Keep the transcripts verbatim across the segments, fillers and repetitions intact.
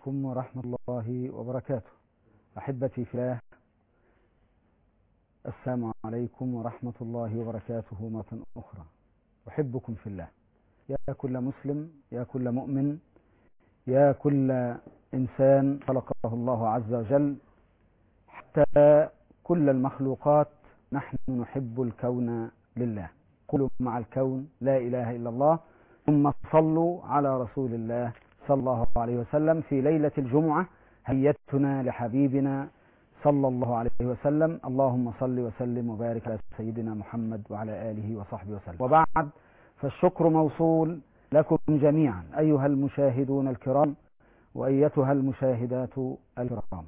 عليكم ورحمة الله وبركاته. أحبتي في الله، السلام عليكم ورحمة الله وبركاته مرة أخرى. أحبكم في الله، يا كل مسلم، يا كل مؤمن، يا كل إنسان خلقه الله عز وجل، حتى كل المخلوقات. نحن نحب الكون لله، قولوا مع الكون لا إله إلا الله، ثم صلوا على رسول الله صلى الله عليه وسلم. في ليلة الجمعة هيتنا لحبيبنا صلى الله عليه وسلم. اللهم صل وسلم وبارك على سيدنا محمد وعلى آله وصحبه وسلم. وبعد، فالشكر موصول لكم جميعا أيها المشاهدون الكرام وأيتها المشاهدات الكرام.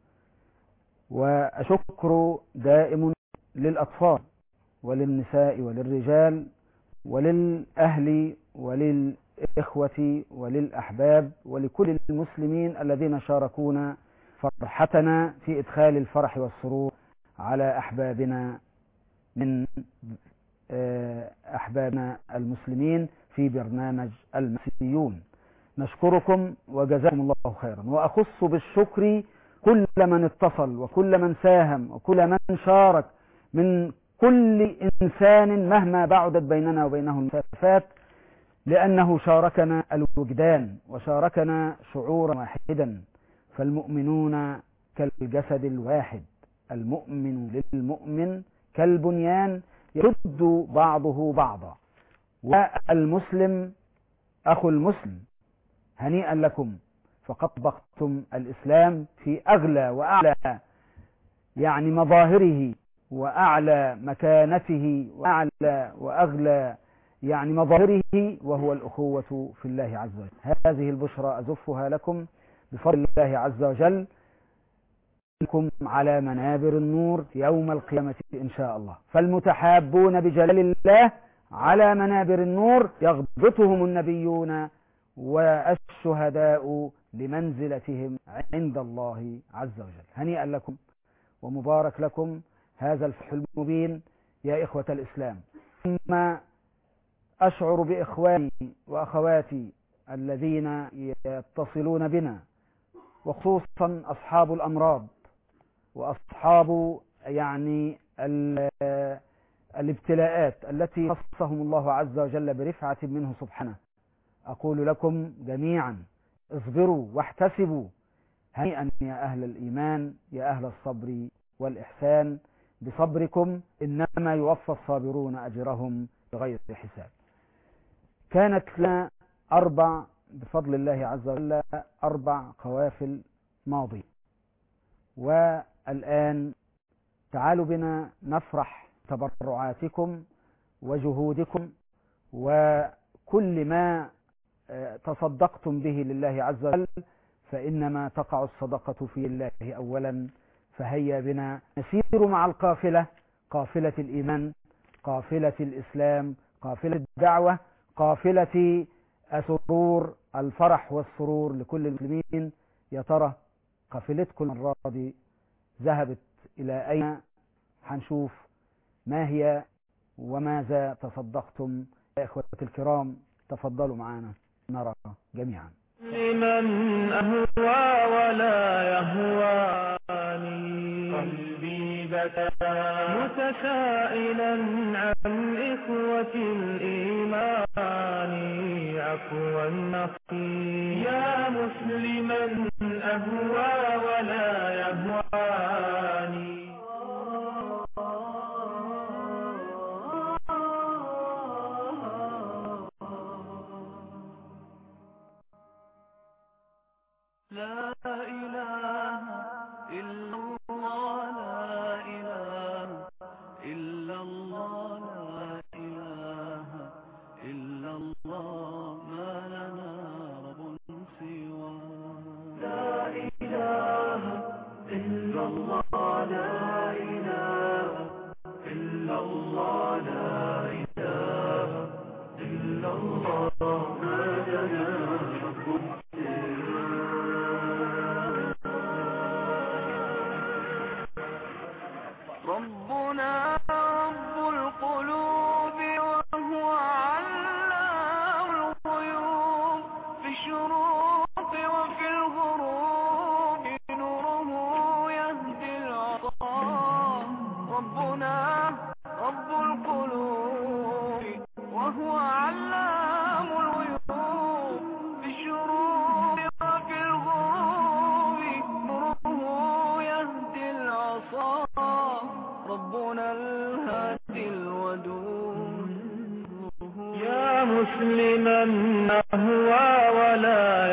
وأشكر دائم للأطفال وللنساء وللرجال وللأهل وللإخوة وللأحباب ولكل المسلمين الذين شاركونا فرحتنا في إدخال الفرح والسرور على أحبابنا من أحبابنا المسلمين في برنامج المسيحيون. نشكركم وجزاكم الله خيرا. وأخص بالشكر كل من اتصل وكل من ساهم وكل من شارك من كل إنسان مهما بعدت بيننا وبينه المسافات، لأنه شاركنا الوجدان وشاركنا شعورا واحدا. فالمؤمنون كالجسد الواحد، المؤمن للمؤمن كالبنيان يشد بعضه بعضا، والمسلم أخو المسلم. هنيئا لكم، فقد طبقتم الإسلام في أغلى وأعلى يعني مظاهره وأعلى مكانته وأعلى وأغلى يعني مظاهره، وهو الأخوة في الله عز وجل. هذه البشرى أزفها لكم بفضل الله عز وجل لكم على منابر النور يوم القيامة إن شاء الله. فالمتحابون بجلال الله على منابر النور يغبطهم النبيون والشهداء لمنزلتهم عند الله عز وجل. هنيئا لكم ومبارك لكم هذا الفتح المبين يا إخوة الإسلام. ثم أشعر بإخواني وأخواتي الذين يتصلون بنا، وخصوصا أصحاب الأمراض وأصحاب يعني الابتلاءات التي خصهم الله عز وجل برفعة منه سبحانه. أقول لكم جميعا اصبروا واحتسبوا. هنيئا يا أهل الإيمان، يا أهل الصبر والإحسان. بصبركم إنما يوفى الصابرون أجرهم بغير حساب. كانت لنا أربع بفضل الله عز وجل أربع قوافل ماضية، والآن تعالوا بنا نفرح تبرعاتكم وجهودكم وكل ما تصدقتم به لله عز وجل، فإنما تقع الصدقة في الله أولا. فهيا بنا نسير مع القافلة، قافلة الإيمان، قافلة الإسلام، قافلة الدعوة، قافلة السرور، الفرح والسرور لكل المسلمين. يا ترى قافلتكم المرة دي ذهبت إلى أين؟ هنشوف ما هي وماذا تصدقتم يا إخوة الكرام. تفضلوا معنا نرى جميعا. لمن أهوى ولا يهواني قلبي بكى متسائلا عن إخوة الإيمان عفوا نقي يا مسلما أهوى ولا يهواني. لا إله إلا الله، لا إله إلا الله، لا إله إلا الله، ما لنا رب سوى. لا إله إلا الله، لا إله إلا الله، لا إله إلا الله، ما لنا رب سوى. ربنا رب القلوب وهو علام الغيوب في الشروق وفي الغروب ربنا الهادي الودود. يا مسلما أهوى ولا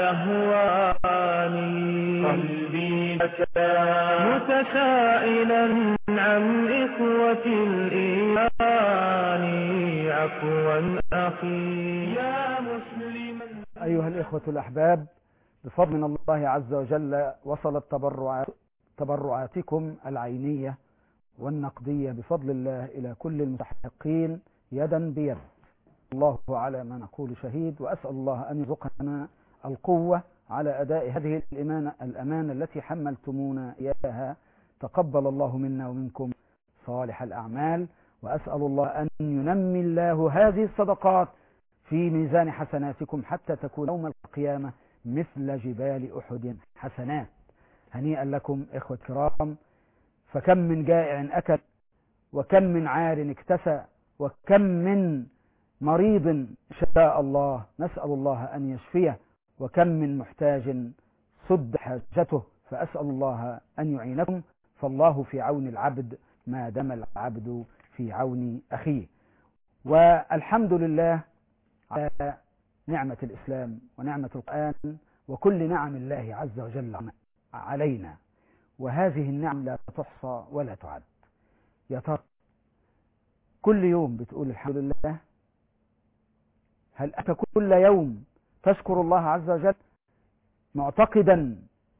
يهواني قلبي بكى متسائلا عن إخوة الإيمان عفوا أخي. يا مسلما. أيها الإخوة الأحباب، بفضل من الله عز وجل وصلت تبرعات تبرعاتكم العينية والنقدية بفضل الله إلى كل المستحقين يدا بيد. الله على ما نقول شهيد، وأسأل الله أن يرزقنا القوة على أداء هذه الأمانة, الأمانة التي حملتمونا إياها. تقبل الله منا ومنكم صالح الأعمال، وأسأل الله أن ينمي الله هذه الصدقات في ميزان حسناتكم حتى تكون يوم القيامة مثل جبال أحد حسنات. هنيئا لكم إخوة كرام، فكم من جائع أكل، وكم من عار اكتسى، وكم من مريض شاء الله نسأل الله أن يشفيه، وكم من محتاج سد حاجته. فأسأل الله أن يعينكم، فالله في عون العبد ما دام العبد في عون أخيه. والحمد لله على نعمة الإسلام ونعمة القرآن وكل نعم الله عز وجل علينا، وهذه النعم لا تحصى ولا تعد. يا ترى كل يوم بتقول الحمد لله؟ هل أنت كل يوم تشكر الله عز وجل معتقدا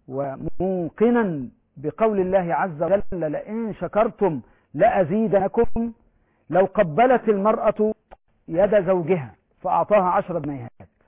وموقنا بقول الله عز وجل لئن شكرتم لأزيدنكم؟ لو قبلت المرأة يد زوجها فأعطاها عشر جنيهات،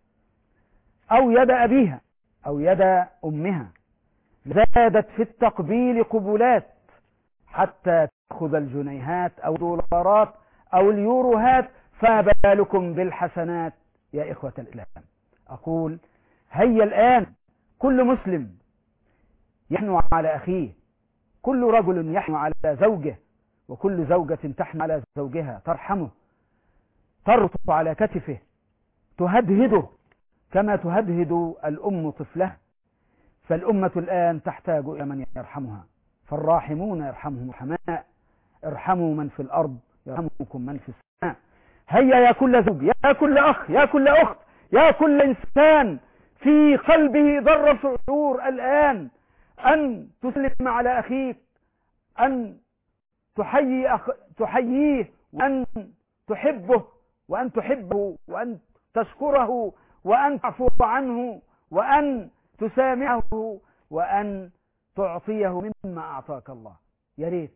أو يد أبيها أو يد أمها، زادت في التقبيل قبلات حتى تأخذ الجنيهات أو الدولارات أو اليوروهات، فبالكم بالحسنات يا إخوة الإسلام. أقول هيا الآن كل مسلم يحنو على أخيه، كل رجل يحنو على زوجه، وكل زوجة تحنو على زوجها، ترحمه، تربط على كتفه، تهدهده كما تهدهد الأم طفلها. فالأمة الآن تحتاج إلى من يرحمها، فالراحمون يرحمهم الرحماء، ارحموا من في الأرض يرحمكم من في السماء. هيا يا كل زوج، يا كل أخ، يا كل أخت، يا كل إنسان في قلبه ضر شعور الآن أن تسلم على أخيك، أن تحيي أخ... تحييه، وأن تحبه، وأن تحبه، وأن تشكره، وأن تعفو عنه، وأن تسامحه، وأن تعطيه مما أعطاك الله. يا ريت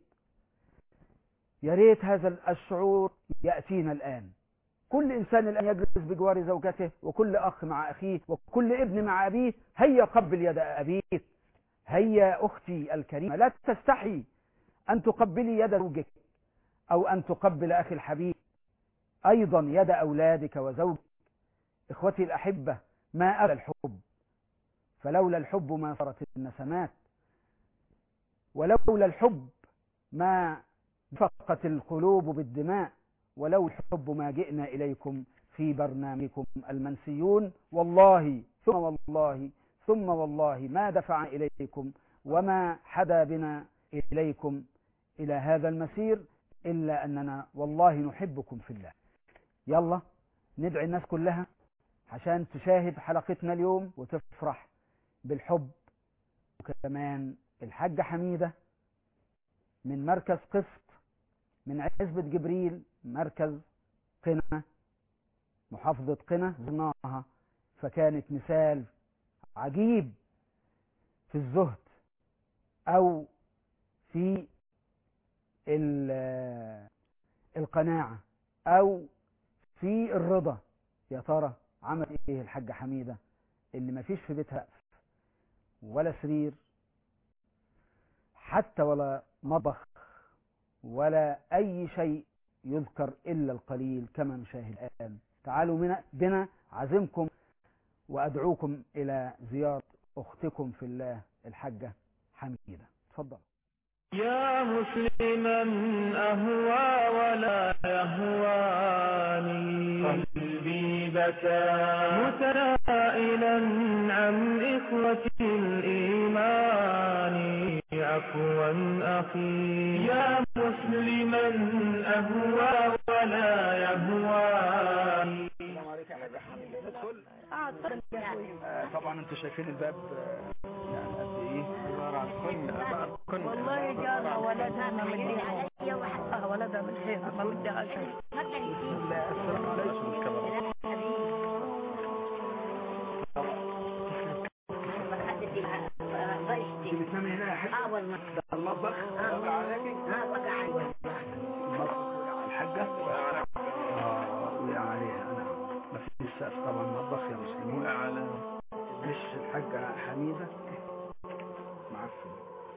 يا ريت هذا الشعور يأتينا الآن. كل إنسان الآن يجلس بجوار زوجته، وكل أخ مع أخيه، وكل ابن مع أبيه. هيا قبل يد أبيك، هيا أختي الكريمة لا تستحي أن تقبلي يد زوجك، أو أن تقبل أخي الحبيب، أيضا يد أولادك وزوجك. إخوتي الأحبة، ما أغلى الحب، فلولا الحب ما صارت النسمات، ولولا الحب ما فقت القلوب بالدماء، ولو الحب ما جئنا إليكم في برنامجكم المنسيون. والله ثم والله ثم والله ما دفع إليكم وما حدا بنا إليكم إلى هذا المسير إلا أننا والله نحبكم في الله. يلا ندعي الناس كلها عشان تشاهد حلقتنا اليوم وتفرح بالحب. وكمان الحاجة حميدة من مركز قسط من عزبة جبريل، مركز قنا، محافظة قنا، زرناها فكانت مثال عجيب في الزهد أو في القناعة أو في الرضا. يا ترى عمل إيه الحاجة حميدة اللي ما فيش في بيتها ولا سرير حتى ولا مطبخ ولا أي شيء يذكر إلا القليل كما نشاهد الآن. تعالوا بنا عزمكم وأدعوكم إلى زيارة أختكم في الله الحاجة حميدة. تفضل. يا مسلما أهوى ولا يهواني قلبي بكى متسائلا عن إخوة الإيمان عفوا أخي. يا مسلما مسلما أهوى ولا يهواني. السلام عليكم يا حاج ندخل. آه طبعا انتوا شايفين الباب يعني قد ايه عباره عن كن كن والله جانا ولدها ما مديها ولدها ولدها من خير ما مديها شيء. بسم الله. السلام عليكم. بتنامي هنا يا حاج؟ اه والله. ده المطبخ وقع عليكي؟ اه وقع عليها. المطبخ وقع الحاجه؟ اه وقع عليها. انا ما فيش سقف طبعا المطبخ يا مسلمين. وقع على مش الحاجه حميده معفن.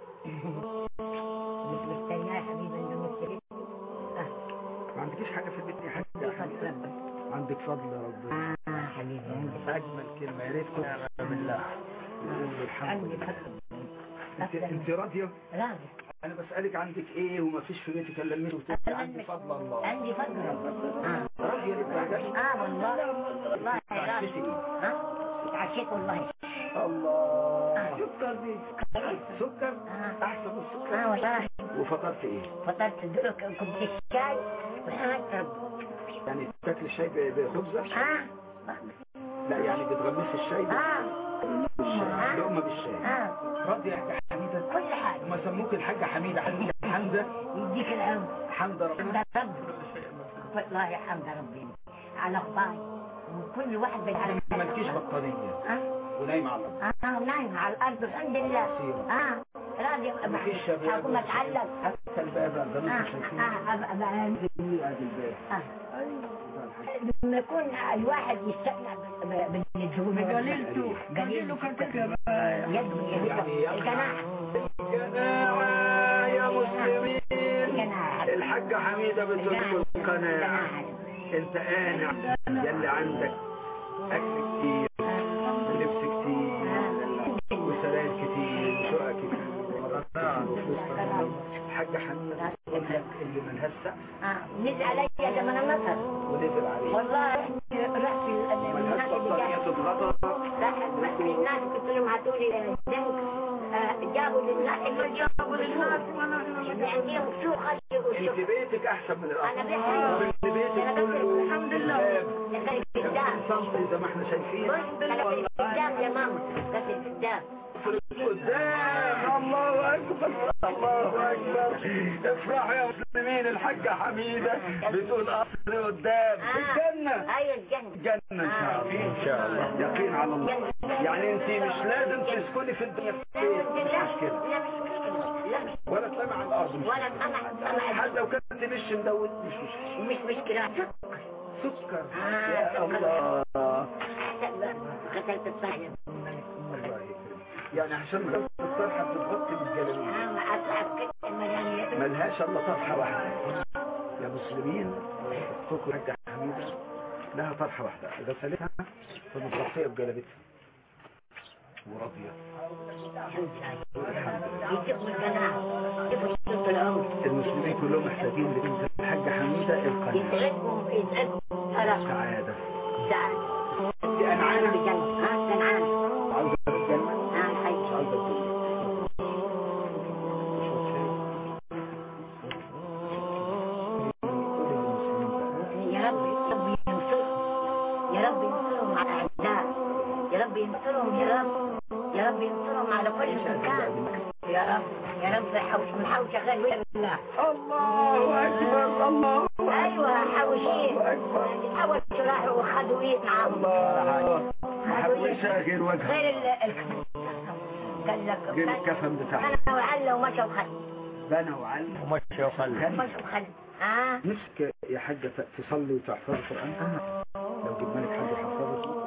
مستنيها يا حبيبي انت مستنيها. ما عندكيش حاجه في البيت يا حاج؟ عندك فضل ربنا. اه حبيبي عندي فضل. اجمل كلمه يا ريت كل بالله. الحمد لله. انت انت راضيه؟ راضي. انا بسالك عندك ايه وما فيش في بيتك الا منه وتقولي عندي فضل الله. عندي فضل. اه راضيه للدرجه؟ اه والله والله راضي. ها اتعشيت والله. الله. سكر دي سكر اه احسن من السكر. اه والله. وفطرت ايه؟ فطرت دلوك كوبايه الشاي وحاجه. يعني تاكل الشاي بخبزه؟ اه لا يعني بتغمسي الشاي اه بالشاي لقمه بالشاي. اه راضيه يا حاجه حميده؟ كل حاجه. ما سموك الحاجه حميده حميده حمده يديك العمر. حمده ربنا. حمد رب والله يا حمد ربنا على اخباري وكل واحد على مالكيش بطاريه اه ونايم على الارض. اه نايم على الارض الحمد لله. اه راضي مفيش شباب. اقوم اتعلم حتى الباب ده اه انتوا شايفين اه ابقى ابقى ادي الباب. اه لما يكون الواحد يستقنع بالدهون قليلته قليله كتب يده يعني الجناح قناعة يا مسلمين. الجناح الحاجة حميدة بتقول قناعة. انت قانع يلي عندك اكل كتير ولبس كتير وسراير كتير وشقق كتير ومرات كتير وفلوس كتير. الحاجة حميدة بتقول لك اللي ملهاش سقف. اه نزل علي زمن النصر ونزل عليه والله رحت ملهاش بطارية تتغطى. رحت الناس قلت لهم هاتوا لي زنك جابوا للناس اللي جابوا للناس اللي عندهم سوق خشوا. انت بيتك احسن من الارض. انا بيتي بيتك كله الحمد لله. كانت قدام صمت زي ما احنا شايفين. كانت قدام يا ماما كانت قدام قدام. الله اكبر الله اكبر. افرحوا يا مسلمين. الحاجة حميدة بتقول قصر قدام الجنة. ايوه الجنة. جنة ان شاء الله. ان شاء الله يقين على الله. يعني انت مش لازم تسكني في الدنيا في البيت مش مشكلة لا مش مشكلة ولا تنام على الارض مش ولا مشكلة. انا حتى لو كنت مش مدود مش مشكلة. مش مشكلة سكر آه، يا سكر. الله. قتلت الصحيح الله يكرمك. يعني عشان غلطة الطرحة بتغطي بالجلالين اه اصعب كده المليان ملهاش الا طرحة واحدة يا مسلمين. اختكم حاجة حميدة لها طرحة واحدة غسلتها فمتغطية بجلالتها وراضية. يجيبوا الجناح يجيبوا الشوط العمر المسلمين كلهم محتاجين لبنت الحاجة حميدة القناعة. يتعبوا يتعبوا سعادة. سعادة. انت انعانة بالجنة ها كنعان عاوزة الجنة اه مش الحي عاوزة الدنيا. يا رب رب ينصرهم يا رب ينصرهم على الاعداء يا رب ينصرهم يا رب يا رب ينصرهم على كل مكان يا رب يا رب حوش من حوش شغال ويا الله الله اكبر الله ايوه حوشين اكبر. حوشوا راحوا وخدوا ايد معاهم الله محوشة غير وجهها غير ال ال- قال لك غير الكفن بتاعها. انا وعلى ومشوا وخد بنى وعلم ومشي وخلف. مشوا وخد اه نفسك يا حاجة تصلي وتحفظ القرآن؟ لو جبنا لك حد يحفظه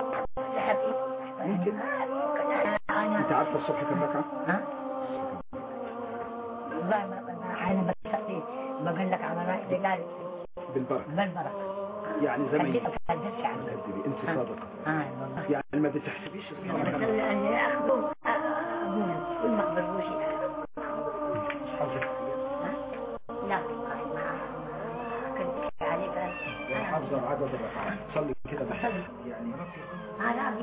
ممكن. انت عارفة الصبح كم ركعة؟ ها؟ والله ما انا بتصلي بقول لك على رأي بلال بالبركة بالبركة يعني زمن كذبت كذبت عنه كذبي انت صادقة اه والله يعني ما بتحسبيش انا بس اللي اخذه ابونا كل ما اخبروش لا ما كنت عليك انا حافظة عدد الركعات صلي كده بس بصلي يعني انا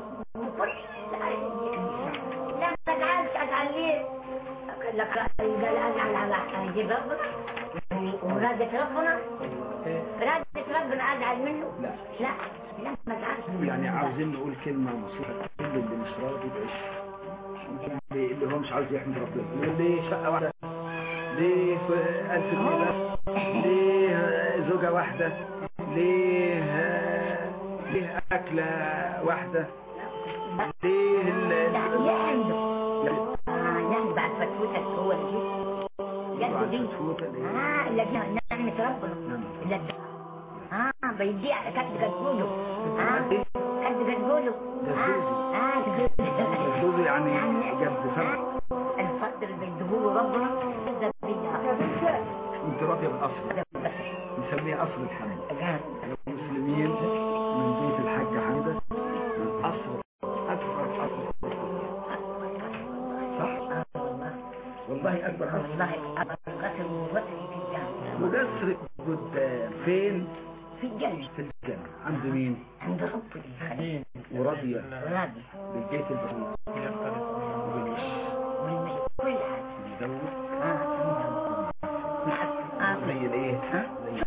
لا ما تعالش ازعل ليه قال لك قال انا على اجيب ربك يعني مرادة ربنا مرادة ربنا أزعل منه؟ لا لا لا ما تعرفش. يعني عاوزين نقول كلمة مصيحة كل اللي مش راضي بعيش، اللي اللي هو مش عاوز يحمد ربنا، ليه شقة واحدة، ليه ألف جنيه بس، ليه زوجة واحدة، ليه ليه أكلة واحدة، ليه ال لا عنده يعني بعد فتوتك هو اللي جد دي اه اللي نعمة ربنا اللي اه بيدي على كد قدوله اه كد قدوله اه اه قدوله يعني جد سبع الفضل اللي بيديهوله ربنا ده بيدي انت راضية بالأصل نسميه أصل الحمد. المسلمين من بيت الحاجة حمدة من أصل أكبر أصل صح؟ والله أكبر أصل والله أكبر قصر ووصل في الجنة وقصر قدام فين؟ في الجنة في الجنة عند مين؟ عند ربي وراضية راضي بالبيت البسيط وبالمش والمش كل حاجة مدور اه زي الايه؟ ها؟ زي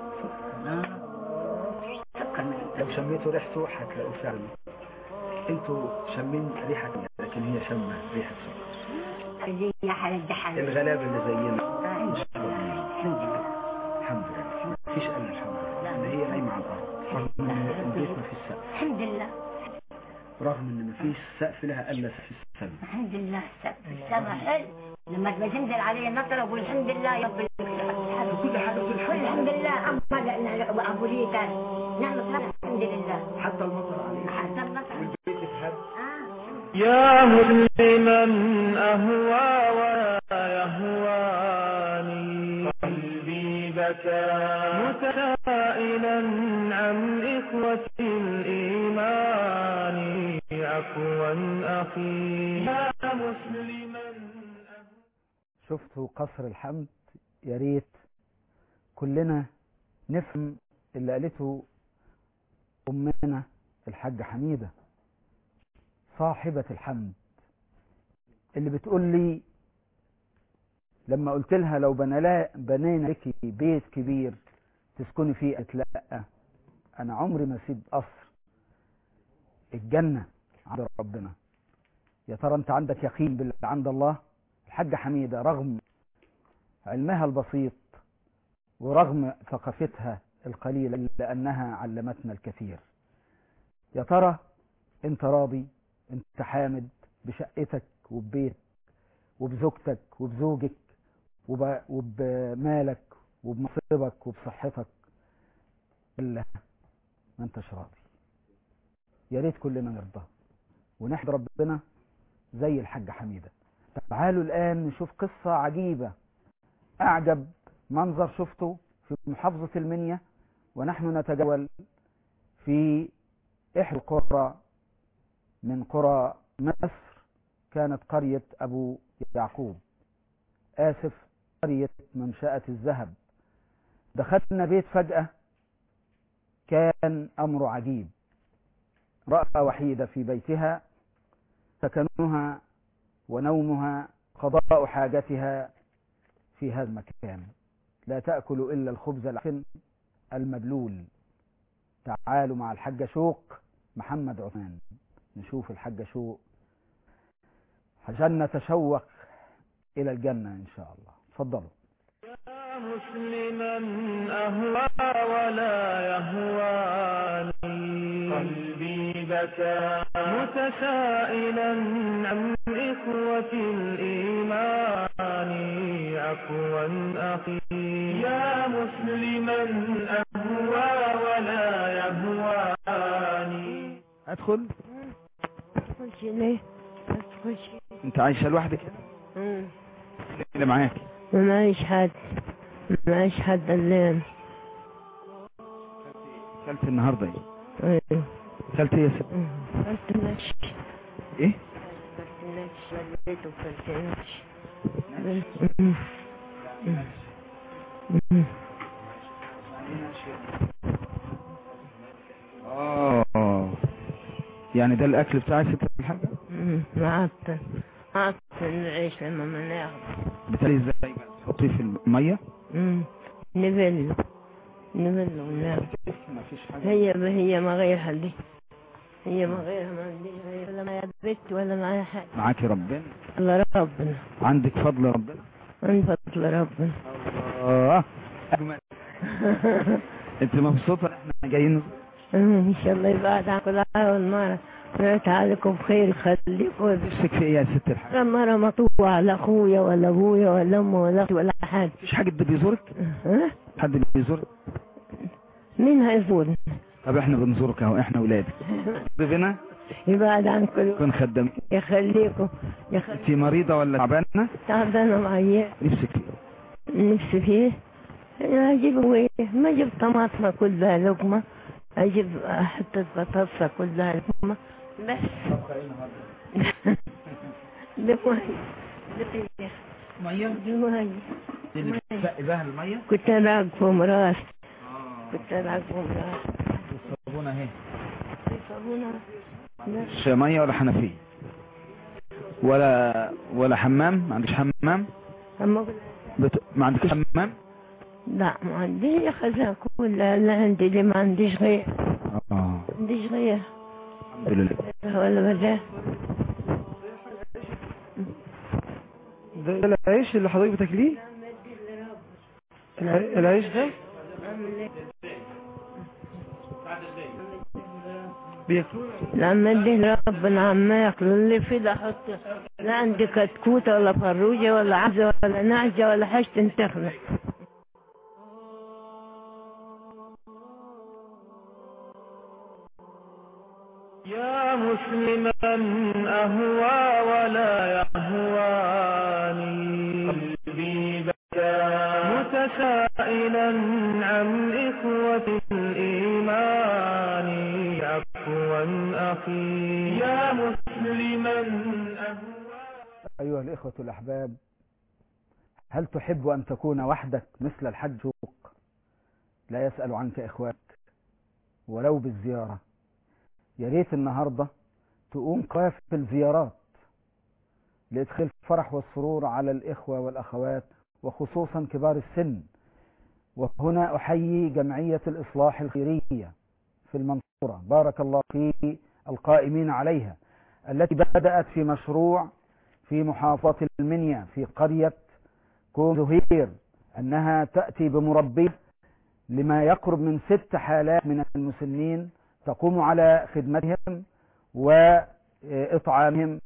لو شميتوا ريحته هتلاقوا فعلا انتوا شمين ريحة لكن هي شمة ريحة سكر زي حالة دحل الغلابة اللي زينا الحمد لله الحمد لله مفيش الا الحمد لله ان هي نايمة على الارض رغم ان البيت مفيش سقف الحمد لله رغم ان مفيش سقف لها الا في السماء الحمد لله السقف السما حلو لما بتنزل عليه مطر اقول الحمد لله يا رب كل حاجة في الحمد الحمد لله أما أبو لي كان نعمة رب الحمد لله حتى المطر عليه حتى المطر والبيت اتهد يا مسلما أهوى ويهواني قلبي بكى متسائلا عن إخوة الإيمان عفوا أخي يا مسلما. شفتوا قصر الحمد؟ يا ريت كلنا نفهم اللي قالته أمنا الحاجة حميدة صاحبة الحمد، اللي بتقول لي لما قلت لها لو بنينا لك بيت كبير تسكني فيه، قالت لا أنا عمري ما اسيب قصر، الجنة عند ربنا. يا ترى أنت عندك يقين بالله عند الله؟ الحاجة حميدة رغم علمها البسيط ورغم ثقافتها القليلة لأنها علمتنا الكثير. يا ترى انت راضي، انت حامد بشقتك وببيت وبزوجتك وبزوجك وبمالك وبمصيبك وبصحتك، إلا ما انتش راضي؟ يا ريت كلنا نرضى ونحمد ربنا زي الحاجة حميدة. تعالوا الآن نشوف قصة عجيبة، أعجب منظر شفته في محافظة المنيا ونحن نتجول في إحدى القرى من قرى مصر، كانت قرية أبو يعقوب، آسف قرية منشأة الذهب. دخلنا بيت فجأة كان أمر عجيب، رأى وحيدة في بيتها سكنها ونومها قضاء حاجتها في هذا المكان، لا تأكل إلا الخبز العفن المبلول. تعالوا مع الحاجة شوق محمد عثمان نشوف الحاجة شوق عشان نتشوق إلى الجنة إن شاء الله. تفضلوا. يا مسلما أهوى ولا يهواني قلبي بكى متسائلا عن إخوة الإيمان عفوا أخي يا مسلما أهوى ولا يهواني. أدخل. أدخلش ليه؟ أدخلش. أنت عايشة لوحدك؟ امم اللي معاك؟ ما معيش حد، ما معيش حد الليل. أكلت النهاردة إيه؟ ايوه أكلت إيه يا ست؟ أكلت نش. إيه؟ أكلت نش وليت وكلت نش. آه يعني ده الأكل بتاعي ست الحاجة؟ معطل معطل العيش لما ما ناخد. بتالي إزاي بقى؟ تحطيه في المية؟ امم نبله نبله وننام. ما فيش حاجة. هي هي ما غيرها دي، هي ما غيرها، ما عنديش غيرها، ولا معايا بيت ولا معايا حاجة. معاكي ربنا؟ الله ربنا. عندك فضل ربنا؟ من فضل ربنا. الله أجمل. انت مبسوطة ان احنا جايين؟ ان شاء الله يبعد عن كل عام والمرة ونتعالكم بخير يخليكم. نفسك في ايه يا ست الحاج؟ مرة مطوعة لا اخويا ولا ابويا ولا امي ولا اختي ولا حد. مفيش حد بيزورك؟ ها؟ حد بيزورك؟ مين هيزورني؟ طب احنا بنزورك اهو، احنا ولادك. بنا يبعد عن كل كن خدام. يخليكم يخليكم. انت مريضة ولا تعبانة؟ تعبانة معايا. نفسك فيه؟ نفسي فيه اجيب ايه؟ ما اجيب طماطم كلها لقمة، اجيب حتة بطاطس كلها لقمة بس. دموعي دموعي مية؟ دموعي اللي بتسقي بها المية؟ كنت راكبة مراس. كنت راكبة مراس. الصابونة اهي. صابونة لا. مش مية ولا حنفية ولا ولا حمام؟ ما عندكش حمام؟ أما بت... ما عندكش حمام؟ لا ما عنديش خزان كلها، لا عندي اللي ما عنديش غير. اه ما عنديش غير. الحمد لله. ولا بدا. ده العيش اللي حضرتك بتاكليه؟ الع- العيش ده بياكلوه؟ لما ادي ربنا عما ياكلوا اللي في ده حط. لا عندي كتكوتة ولا فروجة ولا عبزة ولا نعجة ولا حاجة تنتخلق. يا مسلما أهوى ولا يهواني قلبي بكى متسائلا عن إخوة الإيمان عفوا أخي يا مسلما أهوى. أيها الإخوة الأحباب، هل تحب أن تكون وحدك مثل الحج لا يسأل عنك إخوانك ولو بالزيارة؟ يا ريت النهاردة تقوم قافل زيارات لإدخال الفرح والسرور على الإخوة والأخوات وخصوصا كبار السن. وهنا أحيي جمعية الإصلاح الخيرية في المنصورة، بارك الله في القائمين عليها، التي بدأت في مشروع في محافظة المنيا في قرية كوم زهير، أنها تأتي بمربية لما يقرب من ست حالات من المسنين، تقوم على خدمتهم وإطعامهم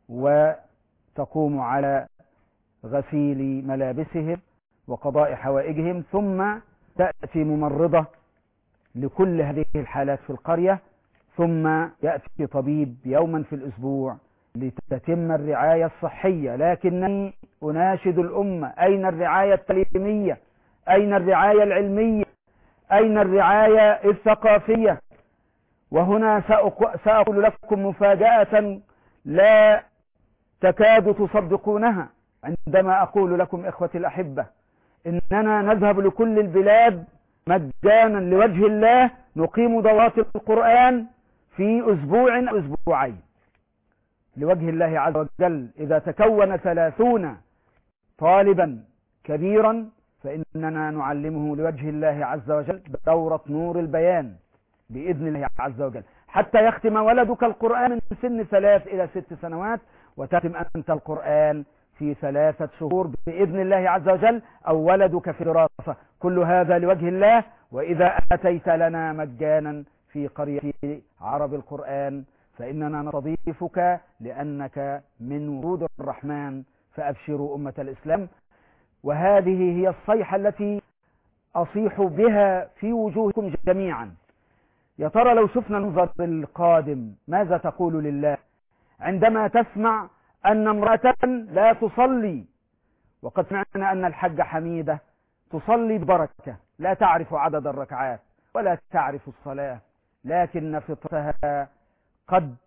وتقوم على غسيل ملابسهم وقضاء حوائجهم، ثم تأتي ممرضة لكل هذه الحالات في القرية، ثم يأتي طبيب يوما في الأسبوع لتتم الرعاية الصحية. لكنني أناشد الأمة، أين الرعاية التعليمية؟ أين الرعاية العلمية؟ أين الرعاية الثقافية؟ وهنا سأقول لكم مفاجأة لا تكاد تصدقونها عندما أقول لكم إخوتي الأحبة إننا نذهب لكل البلاد مجانا لوجه الله، نقيم دورات القرآن في أسبوع أو أسبوعين لوجه الله عز وجل. إذا تكون ثلاثون طالبا كبيرا فإننا نعلمه لوجه الله عز وجل دورة نور البيان بإذن الله عز وجل، حتى يختم ولدك القرآن من سن ثلاث إلى ست سنوات، وتختم أنت القرآن في ثلاثة شهور بإذن الله عز وجل، أو ولدك في دراسة. كل هذا لوجه الله. وإذا أتيت لنا مجانا في قرية عرب القرآن فإننا نستضيفك لأنك من ورود الرحمن، فأبشروا أمة الإسلام. وهذه هي الصيحة التي أصيح بها في وجوهكم جميعا. يا ترى لو شفنا المنظر القادم ماذا تقول لله عندما تسمع أن امرأة لا تصلي، وقد سمعنا أن الحج حميدة تصلي ببركة، لا تعرف عدد الركعات ولا تعرف الصلاة، لكن فطرتها قد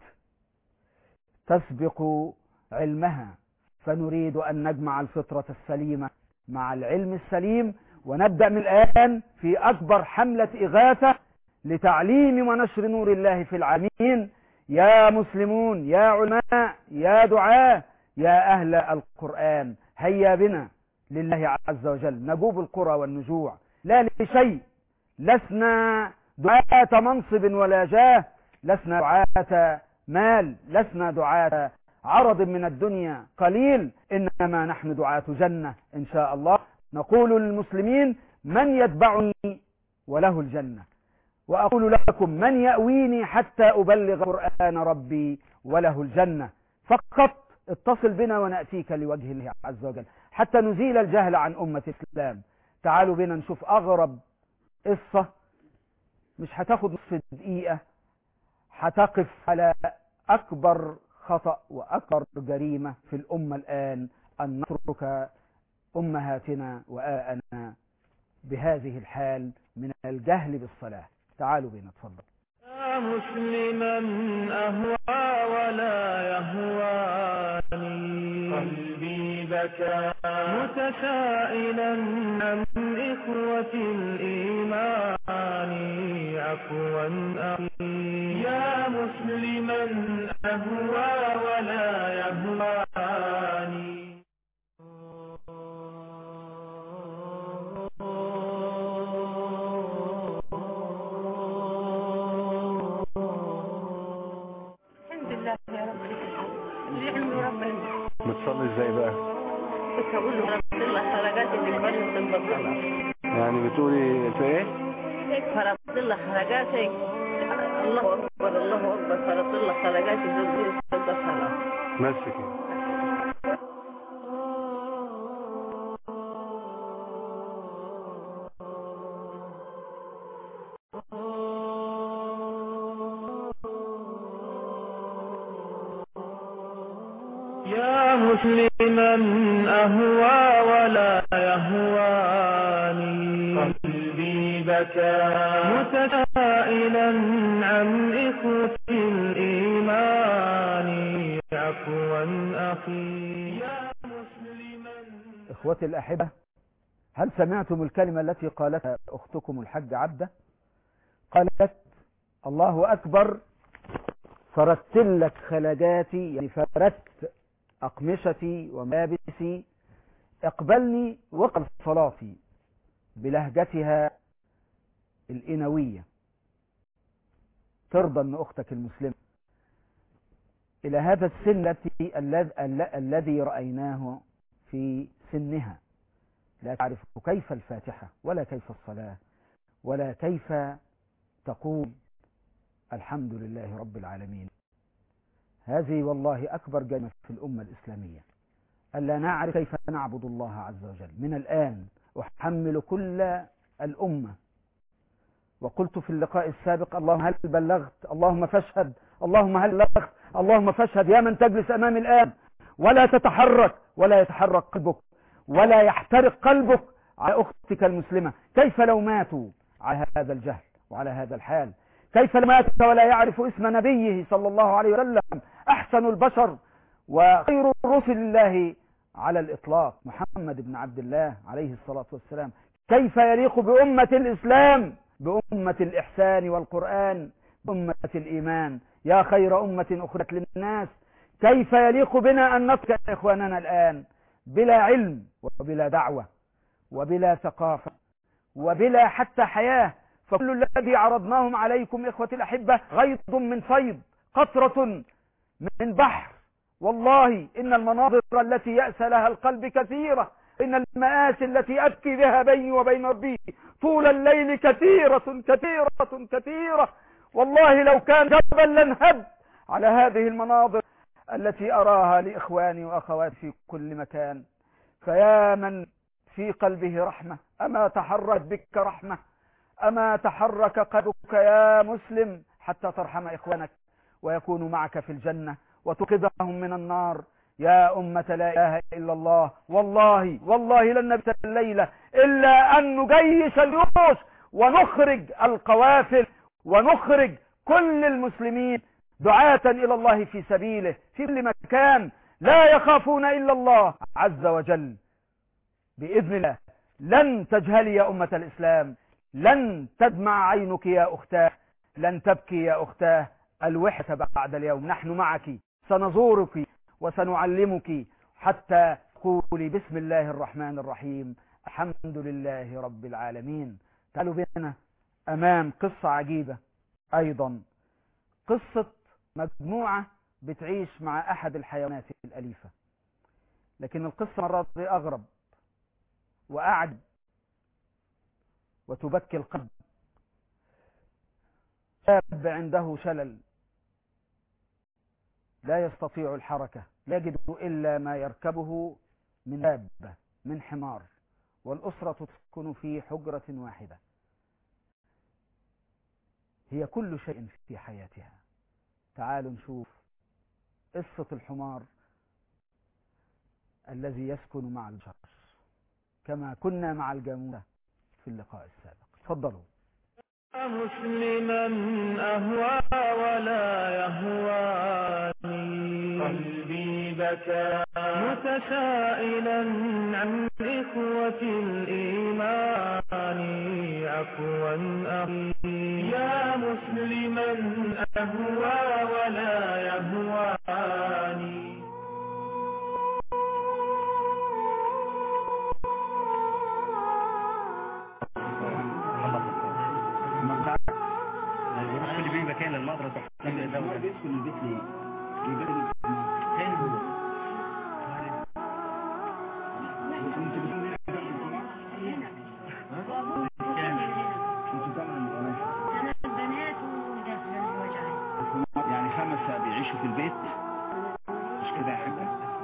تسبق علمها، فنريد أن نجمع الفطرة السليمة مع العلم السليم، ونبدأ من الآن في أكبر حملة إغاثة لتعليم ونشر نور الله في العالمين. يا مسلمون، يا علماء، يا دعاة، يا أهل القرآن، هيا بنا لله عز وجل، نجوب القرى والنجوع لا لشيء. لسنا دعاة منصب ولا جاه، لسنا دعاة مال، لسنا دعاة عرض من الدنيا قليل، إنما نحن دعاة جنة إن شاء الله. نقول للمسلمين من يتبعني وله الجنة، وأقول لكم من يأويني حتى أبلغ قرآن ربي وله الجنة. فقط اتصل بنا ونأتيك لوجه الله عز وجل حتى نزيل الجهل عن أمة الإسلام. تعالوا بنا نشوف أغرب قصة، مش هتاخد نصف دقيقة، هتقف على أكبر خطأ وأكبر جريمة في الأمة الآن، أن نترك أمهاتنا وآباءنا بهذه الحال من الجهل بالصلاة. تعالوا بنا، تفضل. يا مسلما أهوى ولا يهواني، قلبي بكى متسائلا عن إخوة الإيمان، عفوا أخي يا مسلما أهوى ولا يهواني. بتصلي ازاي بقى؟ كنت اقول له فرضت الله خرجات اللي فرضت البصلة. يعني بتقولي في ايه؟ فرضت الله خرجاتي، الله اكبر الله اكبر، فرضت الله خرجاتي في البصلة. بس كده. يا مسلما أهوى ولا يهواني، قلبي بكى متسائلا عن إخوة الإيمان، عفوا أخي يا مسلما. إخوتي الأحبة، هل سمعتم الكلمة التي قالتها أختكم الحج عبدة؟ قالت الله أكبر، فردت لك خلاجاتي، يعني فردت أقمشتي وملابسي، اقبلني وقل صلاتي، بلهجتها الإنوية. ترضى أن أختك المسلمة إلى هذا السن التي الذي رأيناه في سنها لا تعرف كيف الفاتحة ولا كيف الصلاة ولا كيف تقول الحمد لله رب العالمين؟ هذه والله أكبر جريمة في الأمة الإسلامية، ألا نعرف كيف نعبد الله عز وجل. من الآن أحمل كل الأمة، وقلت في اللقاء السابق اللهم هل بلغت، اللهم فاشهد، اللهم هل بلغت، اللهم فاشهد. يا من تجلس أمامي الآن ولا تتحرك ولا يتحرك قلبك ولا يحترق قلبك على أختك المسلمة، كيف لو ماتوا على هذا الجهل وعلى هذا الحال؟ كيف لو مات ولا يعرف اسم نبيه صلى الله عليه وسلم، أحسن البشر وخير رسل الله على الإطلاق، محمد بن عبد الله عليه الصلاة والسلام؟ كيف يليق بأمة الإسلام، بأمة الإحسان والقرآن، بأمة الإيمان، يا خير أمة أخرجت للناس؟ كيف يليق بنا أن نترك إخواننا الآن بلا علم وبلا دعوة وبلا ثقافة وبلا حتى حياة؟ فكل الذي عرضناهم عليكم إخوة الأحبة غيض من فيض، قطرة من بحر. والله إن المناظر التي يأسى لها القلب كثيرة، إن المآسي التي أبكي بها بيني وبين ربي طول الليل كثيرة كثيرة كثيرة. والله لو كان جبل لانهد على هذه المناظر التي أراها لإخواني وأخواتي في كل مكان. فيا من في قلبه رحمة، أما تحرك بك رحمة، أما تحرك قلبك يا مسلم حتى ترحم إخوانك ويكونوا معك في الجنة وتوقظهم من النار؟ يا أمة لا إله إلا الله، والله والله لن نبت الليلة إلا أن نجيش الجيوش ونخرج القوافل ونخرج كل المسلمين دعاة إلى الله في سبيله في كل مكان، لا يخافون إلا الله عز وجل. بإذن الله لن تجهلي يا أمة الإسلام، لن تدمع عينك يا أختاه، لن تبكي يا أختاه الوحدة بعد اليوم. نحن معك، سنزورك وسنعلمك حتى قولي بسم الله الرحمن الرحيم الحمد لله رب العالمين. تعالوا بنا أمام قصة عجيبة أيضا، قصة مجموعة بتعيش مع أحد الحيوانات الأليفة، لكن القصة مرات أغرب وأعجب وتبكي القلب. شاب عنده شلل لا يستطيع الحركة، لا يجد إلا ما يركبه من دابة من حمار، والأسرة تسكن في حجرة واحدة هي كل شيء في حياتها. تعالوا نشوف قصة الحمار الذي يسكن مع البشر كما كنا مع الجاموسة في اللقاء السابق. تفضلوا. مسلما أهوى ولا يهواني، قلبي بكى متسائلا عن إخوة الإيمان. عفوا أخي يا مسلما أهوى ولا يهواني. اللي بيه مكان المدرسة كان الدولة بيدخل البيت ليه؟ البيت فين هو؟ انت بتقول لي يعني خمسة بيعيشوا في البيت مش كده يا حاجة؟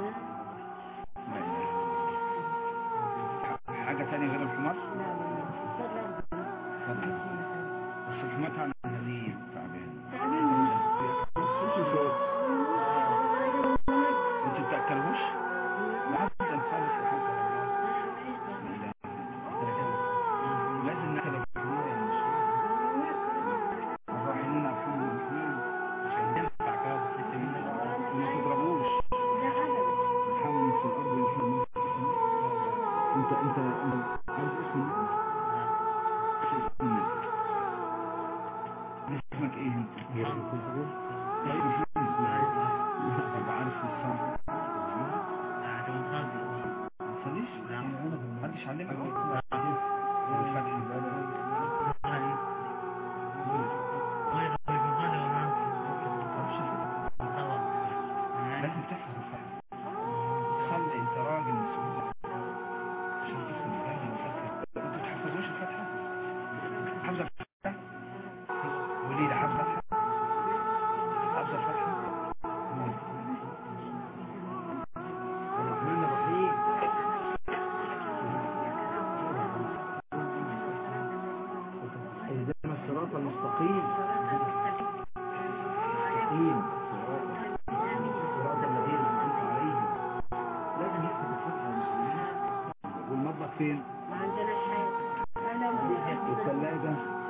حاجة تانية غير الحمار؟ بس الحمار تعمل غليل تعبان. انت بتأكلهوش؟ لازم خالص يا حاجة، لازم ناكل الحمار يا مش الراحلين أرحمهم الرحمن عشان ينفع كده وما تضربوش. الحمل في الأرض يحمل. انت انت عارف اسمه؟ اسمك ايه انت؟ طيب محمد طب عارف الصلاة؟ ما تصليش؟ محدش علمك؟ الفتح لازم تحفظ الفتح. صلي انت راجل مسؤول عشان تفهم الفتح وتفهم. انتوا تحفظوش الفتحة؟ حفظ الفتحة؟ وليد حفظ الفتحة؟ حفظ الفتحة؟ الرحمن الرحيم. اهدنا الصراط المستقيم. مستقيم صراط الذين أنعمت عليهم. لازم يحفظ الفتحة يا مسلمين. والمطبخ فين؟ ما عندناش حاجة. والثلاجة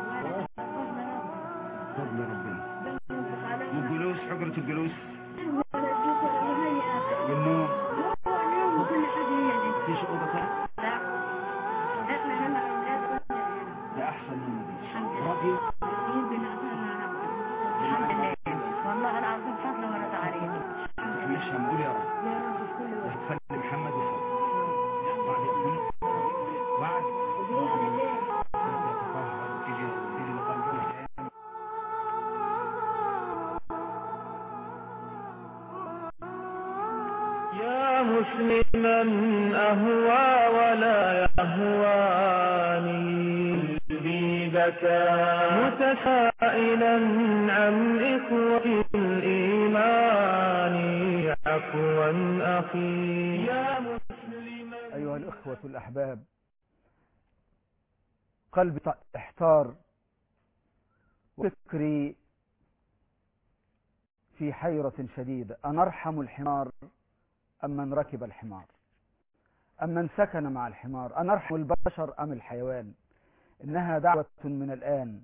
فضل ربنا. والجلوس حجرة الجلوس والنوم مفيش أوضة ثانية؟ لا أحسن من راضي. والله العظيم فضل ورد علينا. مش هنقول يا رب خلي محمد وفضل بعد يقول بعد تيجي تيجي لقلبنا. يا مسلما أهوى ولا يهواني، قلبي بكى متسائلا عن إخوة الإيمان. عفوا أخي يا مسلما. أيها الإخوة الأحباب، قلبي احتار وفكري في حيرة شديدة. أنرحم الحمار أم من ركب الحمار؟ أم من سكن مع الحمار؟ أنرحم البشر أم الحيوان؟ إنها دعوة من الآن،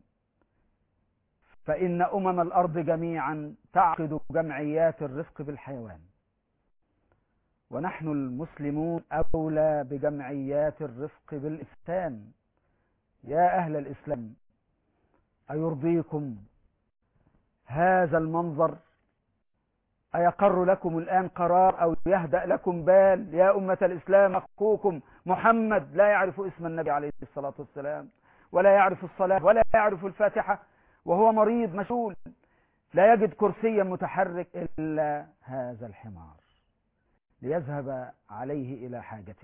فإن أمم الأرض جميعا تعقد جمعيات الرفق بالحيوان، ونحن المسلمون أولى بجمعيات الرفق بالإنسان. يا أهل الإسلام، أيرضيكم هذا المنظر؟ أيقر لكم الآن قرار أو يهدأ لكم بال يا أمة الإسلام؟ أخوكم محمد لا يعرف اسم النبي عليه الصلاة والسلام، ولا يعرف الصلاة، ولا يعرف الفاتحة، وهو مريض مشلول لا يجد كرسيا متحرك إلا هذا الحمار ليذهب عليه إلى حاجته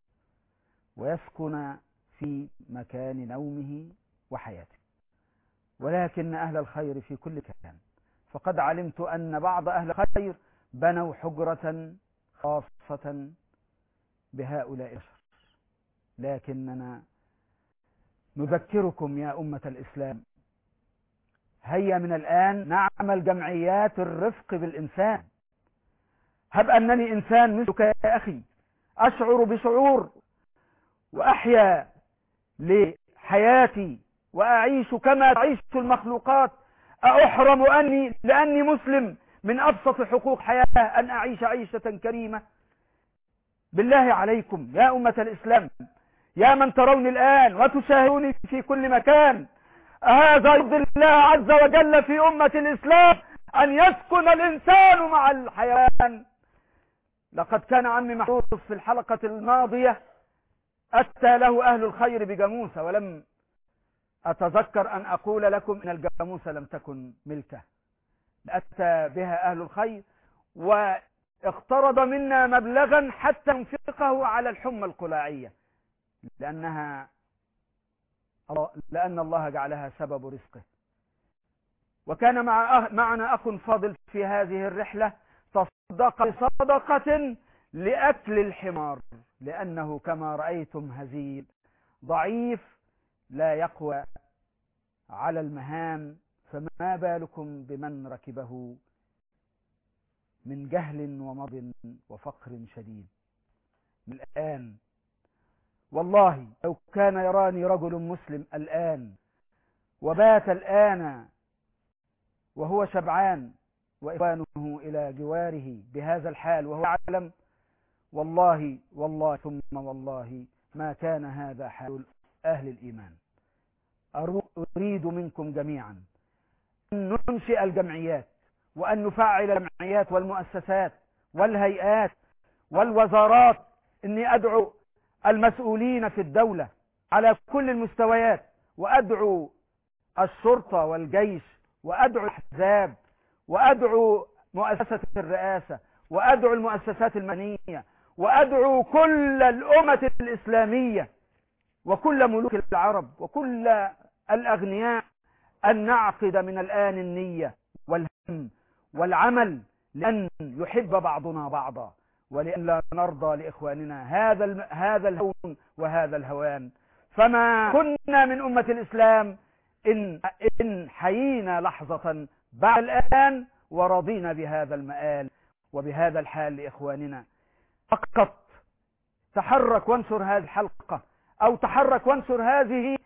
ويسكن في مكان نومه وحياته. ولكن أهل الخير في كل مكان، فقد علمت أن بعض أهل الخير بنوا حجرة خاصة بهؤلاء البشر، لكننا نذكركم يا أمة الإسلام، هيا من الآن نعمل جمعيات الرفق بالإنسان. هب أنني إنسان مثلك يا أخي، أشعر بشعور وأحيا لحياتي وأعيش كما تعيش المخلوقات، أحرم أني لأني مسلم من أبسط حقوق حياة أن أعيش عيشة كريمة؟ بالله عليكم يا أمة الإسلام، يا من تروني الآن وتشاهدوني في كل مكان، هذا يرضي الله عز وجل في أمة الإسلام أن يسكن الإنسان مع الحيوان؟ لقد كان عمي محفوظ في الحلقة الماضية أتى له أهل الخير بجاموسة، ولم أتذكر أن أقول لكم إن الجاموسة لم تكن ملكه، أتى بها أهل الخير واقترض منا مبلغا حتى ننفقه على الحمى القلاعية، لأنها لأن الله جعلها سبب رزقه. وكان مع أه... معنا أخ فاضل في هذه الرحلة تصدق بصدقة لأكل الحمار، لأنه كما رأيتم هزيل ضعيف لا يقوى على المهام، فما بالكم بمن ركبه من جهل ومرض وفقر شديد. من الآن والله لو كان يراني رجل مسلم الآن وبات الآن وهو شبعان وإخوانه إلى جواره بهذا الحال وهو يعلم، والله والله ثم والله ما كان هذا حال أهل الإيمان. أريد منكم جميعا أن ننشئ الجمعيات وأن نفعل الجمعيات والمؤسسات والهيئات والوزارات. إني أدعو المسؤولين في الدولة على كل المستويات، وأدعو الشرطة والجيش، وأدعو الأحزاب، وأدعو مؤسسة الرئاسة، وأدعو المؤسسات المدنية، وأدعو كل الأمة الإسلامية وكل ملوك العرب وكل الأغنياء أن نعقد من الآن النية والهم والعمل لأن يحب بعضنا بعضا، ولأن لا نرضى لإخواننا هذا هذا الهون وهذا الهوان. فما كنا من أمة الإسلام إن إن حيينا لحظة بعد الآن ورضينا بهذا المآل وبهذا الحال لإخواننا. فقط تحرك وانشر هذه الحلقة، أو تحرك وانشر هذه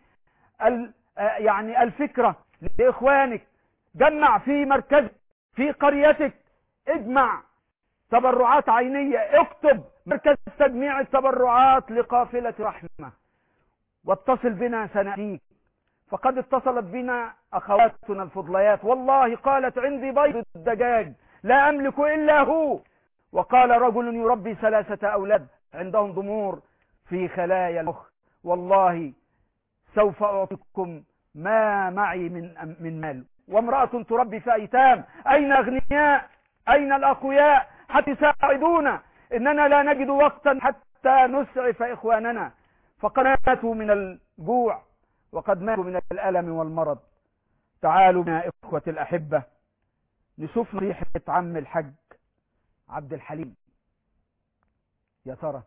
يعني الفكرة لإخوانك. جمع في مركزك في قريتك، اجمع تبرعات عينية، اكتب مركز تجميع التبرعات لقافلة رحمة واتصل بنا سنأتيك. فقد اتصلت بنا أخواتنا الفضليات، والله قالت عندي بيض الدجاج لا أملك إلا هو، وقال رجل يربي ثلاثة أولاد عندهم ضمور في خلايا المخ، والله سوف أعطيكم ما معي من من مال. وامرأة تربي في أيتام، أين أغنياء؟ أين الأقوياء حتى يساعدونا؟ إننا لا نجد وقتا حتى نسعف إخواننا، فقد ماتوا من الجوع وقد ماتوا من الألم والمرض. تعالوا يا إخوة الأحبة نشوف نصيحة عم الحج عبد الحليم، يا ترى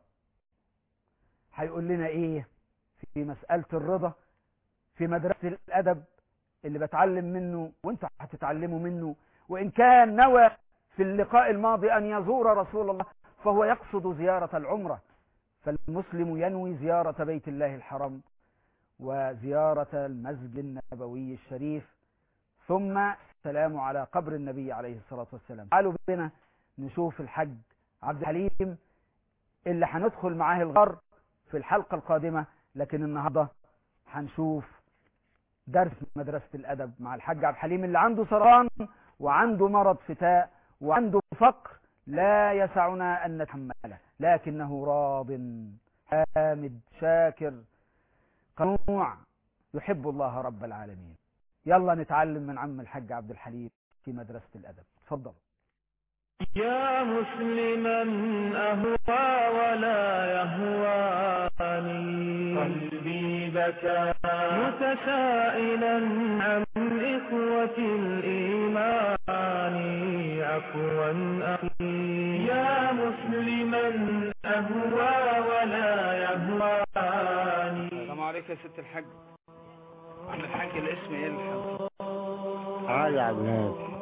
هيقول لنا إيه في مسألة الرضا في مدرسة الأدب اللي بتعلم منه وانتوا هتتعلموا منه. وإن كان نوى في اللقاء الماضي أن يزور رسول الله فهو يقصد زيارة العمرة، فالمسلم ينوي زيارة بيت الله الحرام وزيارة المسجد النبوي الشريف، ثم السلام على قبر النبي عليه الصلاة والسلام. تعالوا بنا نشوف الحج عبد الحليم اللي هندخل معاه الغار في الحلقة القادمة، لكن النهاردة هنشوف درس مدرسة الأدب مع الحج عبد الحليم اللي عنده سرطان وعنده مرض فتاء وعنده فقر لا يسعنا أن نتحمله، لكنه راض حامد شاكر قنوع يحب الله رب العالمين. يلا نتعلم من عم الحاج عبد الحليم في مدرسة الأدب. تفضل. يا مسلما أهوى ولا يهواني، قلبي بكى متسائلا عن إخوة الإيمان، عفوا أخي يا مسلما أهوى ولا يهواني. السلام عليكم يا ست الحاج. عم الحاج الاسم ايه الحاج؟ علي عبد الهادي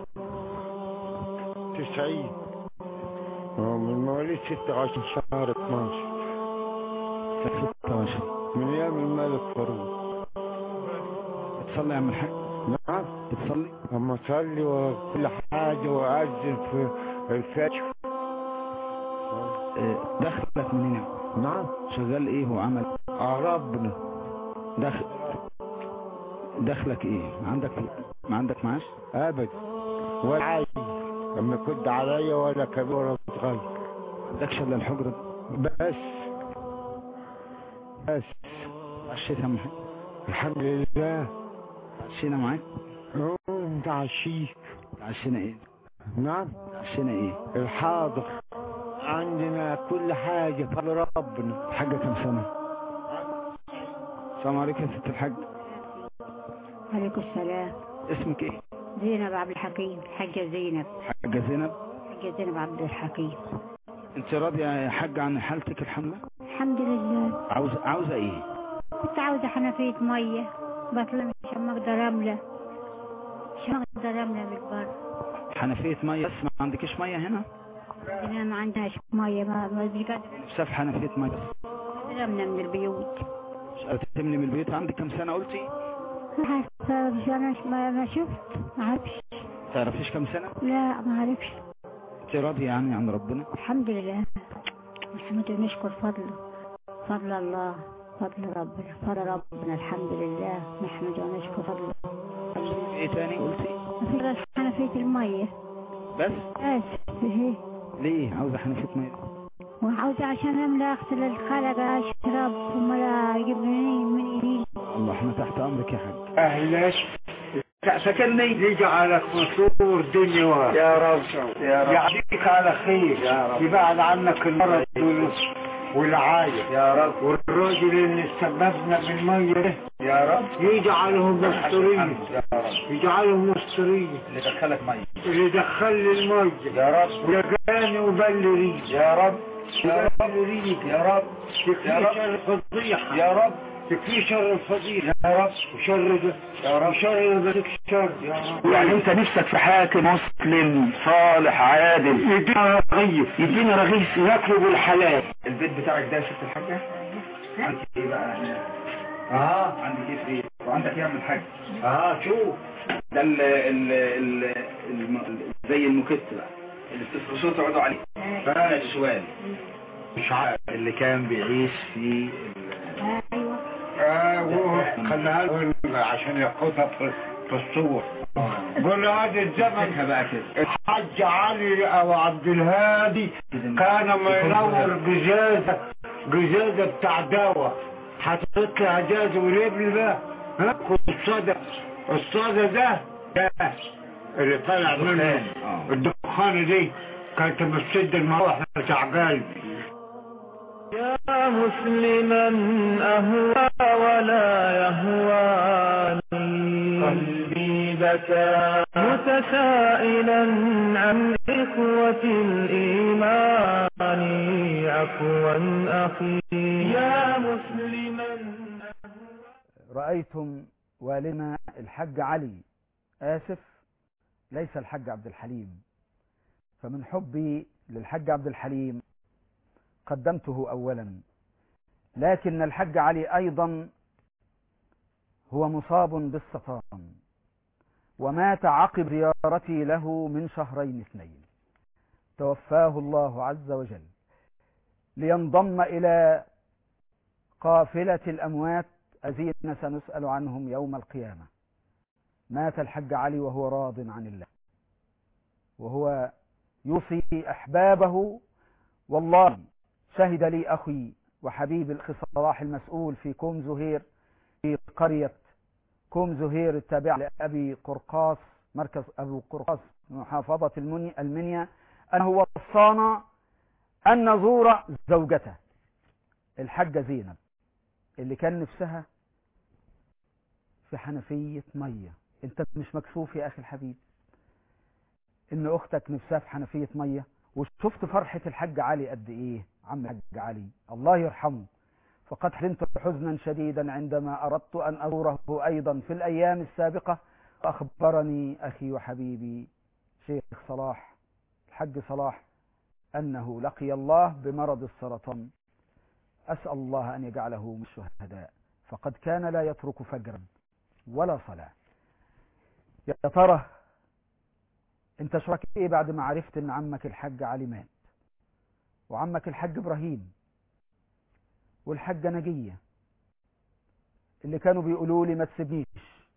تسعين، من مواليد ستة وعشرين شهر اتناشر ستة وعشرين من ايام الملك فاروق. بتصلي يا عم الحاج؟ نعم بتصلي؟ اما اصلي وكل حاجة واذن في الفجر. إيه دخلك منين؟ نعم شغال ايه وعمل؟ اه ربنا. دخل دخلك ايه؟ عندك ما عندك معاش؟ ابدا ولا عايز، لما كنت عليا ولا كبير ولا صغير. عندكش الا الحجرة بس بس عشيت يا عم الحاج؟ الحمد لله. عشينا معاك؟ اه انت عشيك. عشينا ايه؟ نعم عشينا ايه؟ الحاضر عندنا كل حاجة فضل ربنا. الحاجة كم سنة؟ السلام عليكم يا ست الحاج. عليكم السلام. اسمك ايه؟ زينب عبد الحكيم. حاجة زينب. حاجة زينب؟ حاجة زينب عبد الحكيم. انت راضية يا حاجة عن حالتك الحملة؟ الحمد لله. عاوزة عاوزة ايه؟ كنت عاوزة حنفية مية بطلع عشان ما اقدر املى، عشان ما اقدر املى من البر. حنفية مية بس؟ ما عندكش مية هنا؟ عندنا ما عندناش مية، ما ما بيقدر نفسها في حنفية مية بس. املى من البيوت. مش قادرة تملي من البيوت؟ عندك كم سنة قلتي؟ ما عارفة، مش انا ما ما شفت، ما اعرفش. تعرفيش كم سنة؟ لا ما اعرفش. انت راضية يعني عن ربنا؟ الحمد لله. نحمد ونشكر فضله، فضل الله، فضل ربنا، فضل ربنا. الحمد لله نحمد ونشكر فضله. ايه تاني قلتي؟ في حنفية المية بس؟ بس. ايه ليه عاوزة حنفية مية؟ وعاوزة عشان املى اغسل الخلق اشرب ثم لا يجيبني من ايدي. الله احنا تحت امرك يا حاج. اهلا سكنني يجعلك مسرور دنيا يا رب، يا رب يعطيك على خير، يبعد عنك المرض والعاية يا رب، والراجل اللي سببنا بالمية يا رب يجعلهم مستورين، يجعلهم مستورين. اللي دخلك مية، اللي دخل المية يا رب، ولقاني وبلري يا رب، يا رب ريك يا رب، يكفي شر الفضيحة يا رب، يكفي شر الفضيحة يا رب، وشر يا رب، وشر بك شر يا رب. يعني انت نفسك في حاكم مسلم صالح عادل يدينا رغيف، يدينا رغيف ناكله بالحلال. البيت بتاعك ده يا ست الحاجة؟ عندك ايه بقى؟ اه عندك ايه في ايه؟ وعندك ايه يا عم الحاج؟ اه شوف ده ال ال ال الم... زي الموكيت بقى اللي بتفرشوه تقعدوا عليه. ده الشوال مش عارف اللي كان بيعيش في ايوه. اه خليها له عشان ياخدها في في الصور. بقول هذا الزمن بقى كده. الحاج علي او عبد الهادي كان ما ينور جزازه جزازه بتاع دواء، حطيت لها جاز ولبلبه ها الصدى، الصدى ده ده اللي طلع منه الدخان دي كانت بتسد المروحه بتاع قلبي. يا مسلما أهوى ولا يهواني، قلبي بكى متسائلا عن إخوة الإيمان، عفوا أخي يا مسلما. رأيتم والدنا الحاج علي، آسف ليس الحاج عبد الحليم، فمن حبي للحاج عبد الحليم قدمته أولا، لكن الحاج علي أيضا هو مصاب بالسرطان ومات عقب زيارتي له من شهرين اثنين، توفاه الله عز وجل لينضم إلى قافلة الأموات الذين سنسأل عنهم يوم القيامة. مات الحاج علي وهو راض عن الله. وهو يوصي أحبابه. والله شهد لي أخي وحبيبي الأخ صلاح المسؤول في كوم زهير في قرية كوم زهير التابعة لأبي قرقاس مركز أبو قرقاس محافظة المنيا أنه وصانا أن نزور زوجته الحاجة زينب اللي كان نفسها في حنفية مية. انت مش مكسوف يا أخي الحبيب ان اختك نفسها في حنفية مية؟ وشفت فرحة الحاج علي قد ايه؟ عم الحاج علي الله يرحمه، فقد حزنت حزنا شديدا عندما اردت ان ازوره ايضا في الايام السابقة، فاخبرني اخي وحبيبي شيخ صلاح الحاج صلاح انه لقي الله بمرض السرطان. اسأل الله ان يجعله من الشهداء، فقد كان لا يترك فجرا ولا صلاة. يا ترى انت شعورك ايه بعد ما عرفت ان عمك الحاج علي مات، وعمك الحاج ابراهيم والحاجة نجية اللي كانوا بيقولوا لي ما تسيبنيش،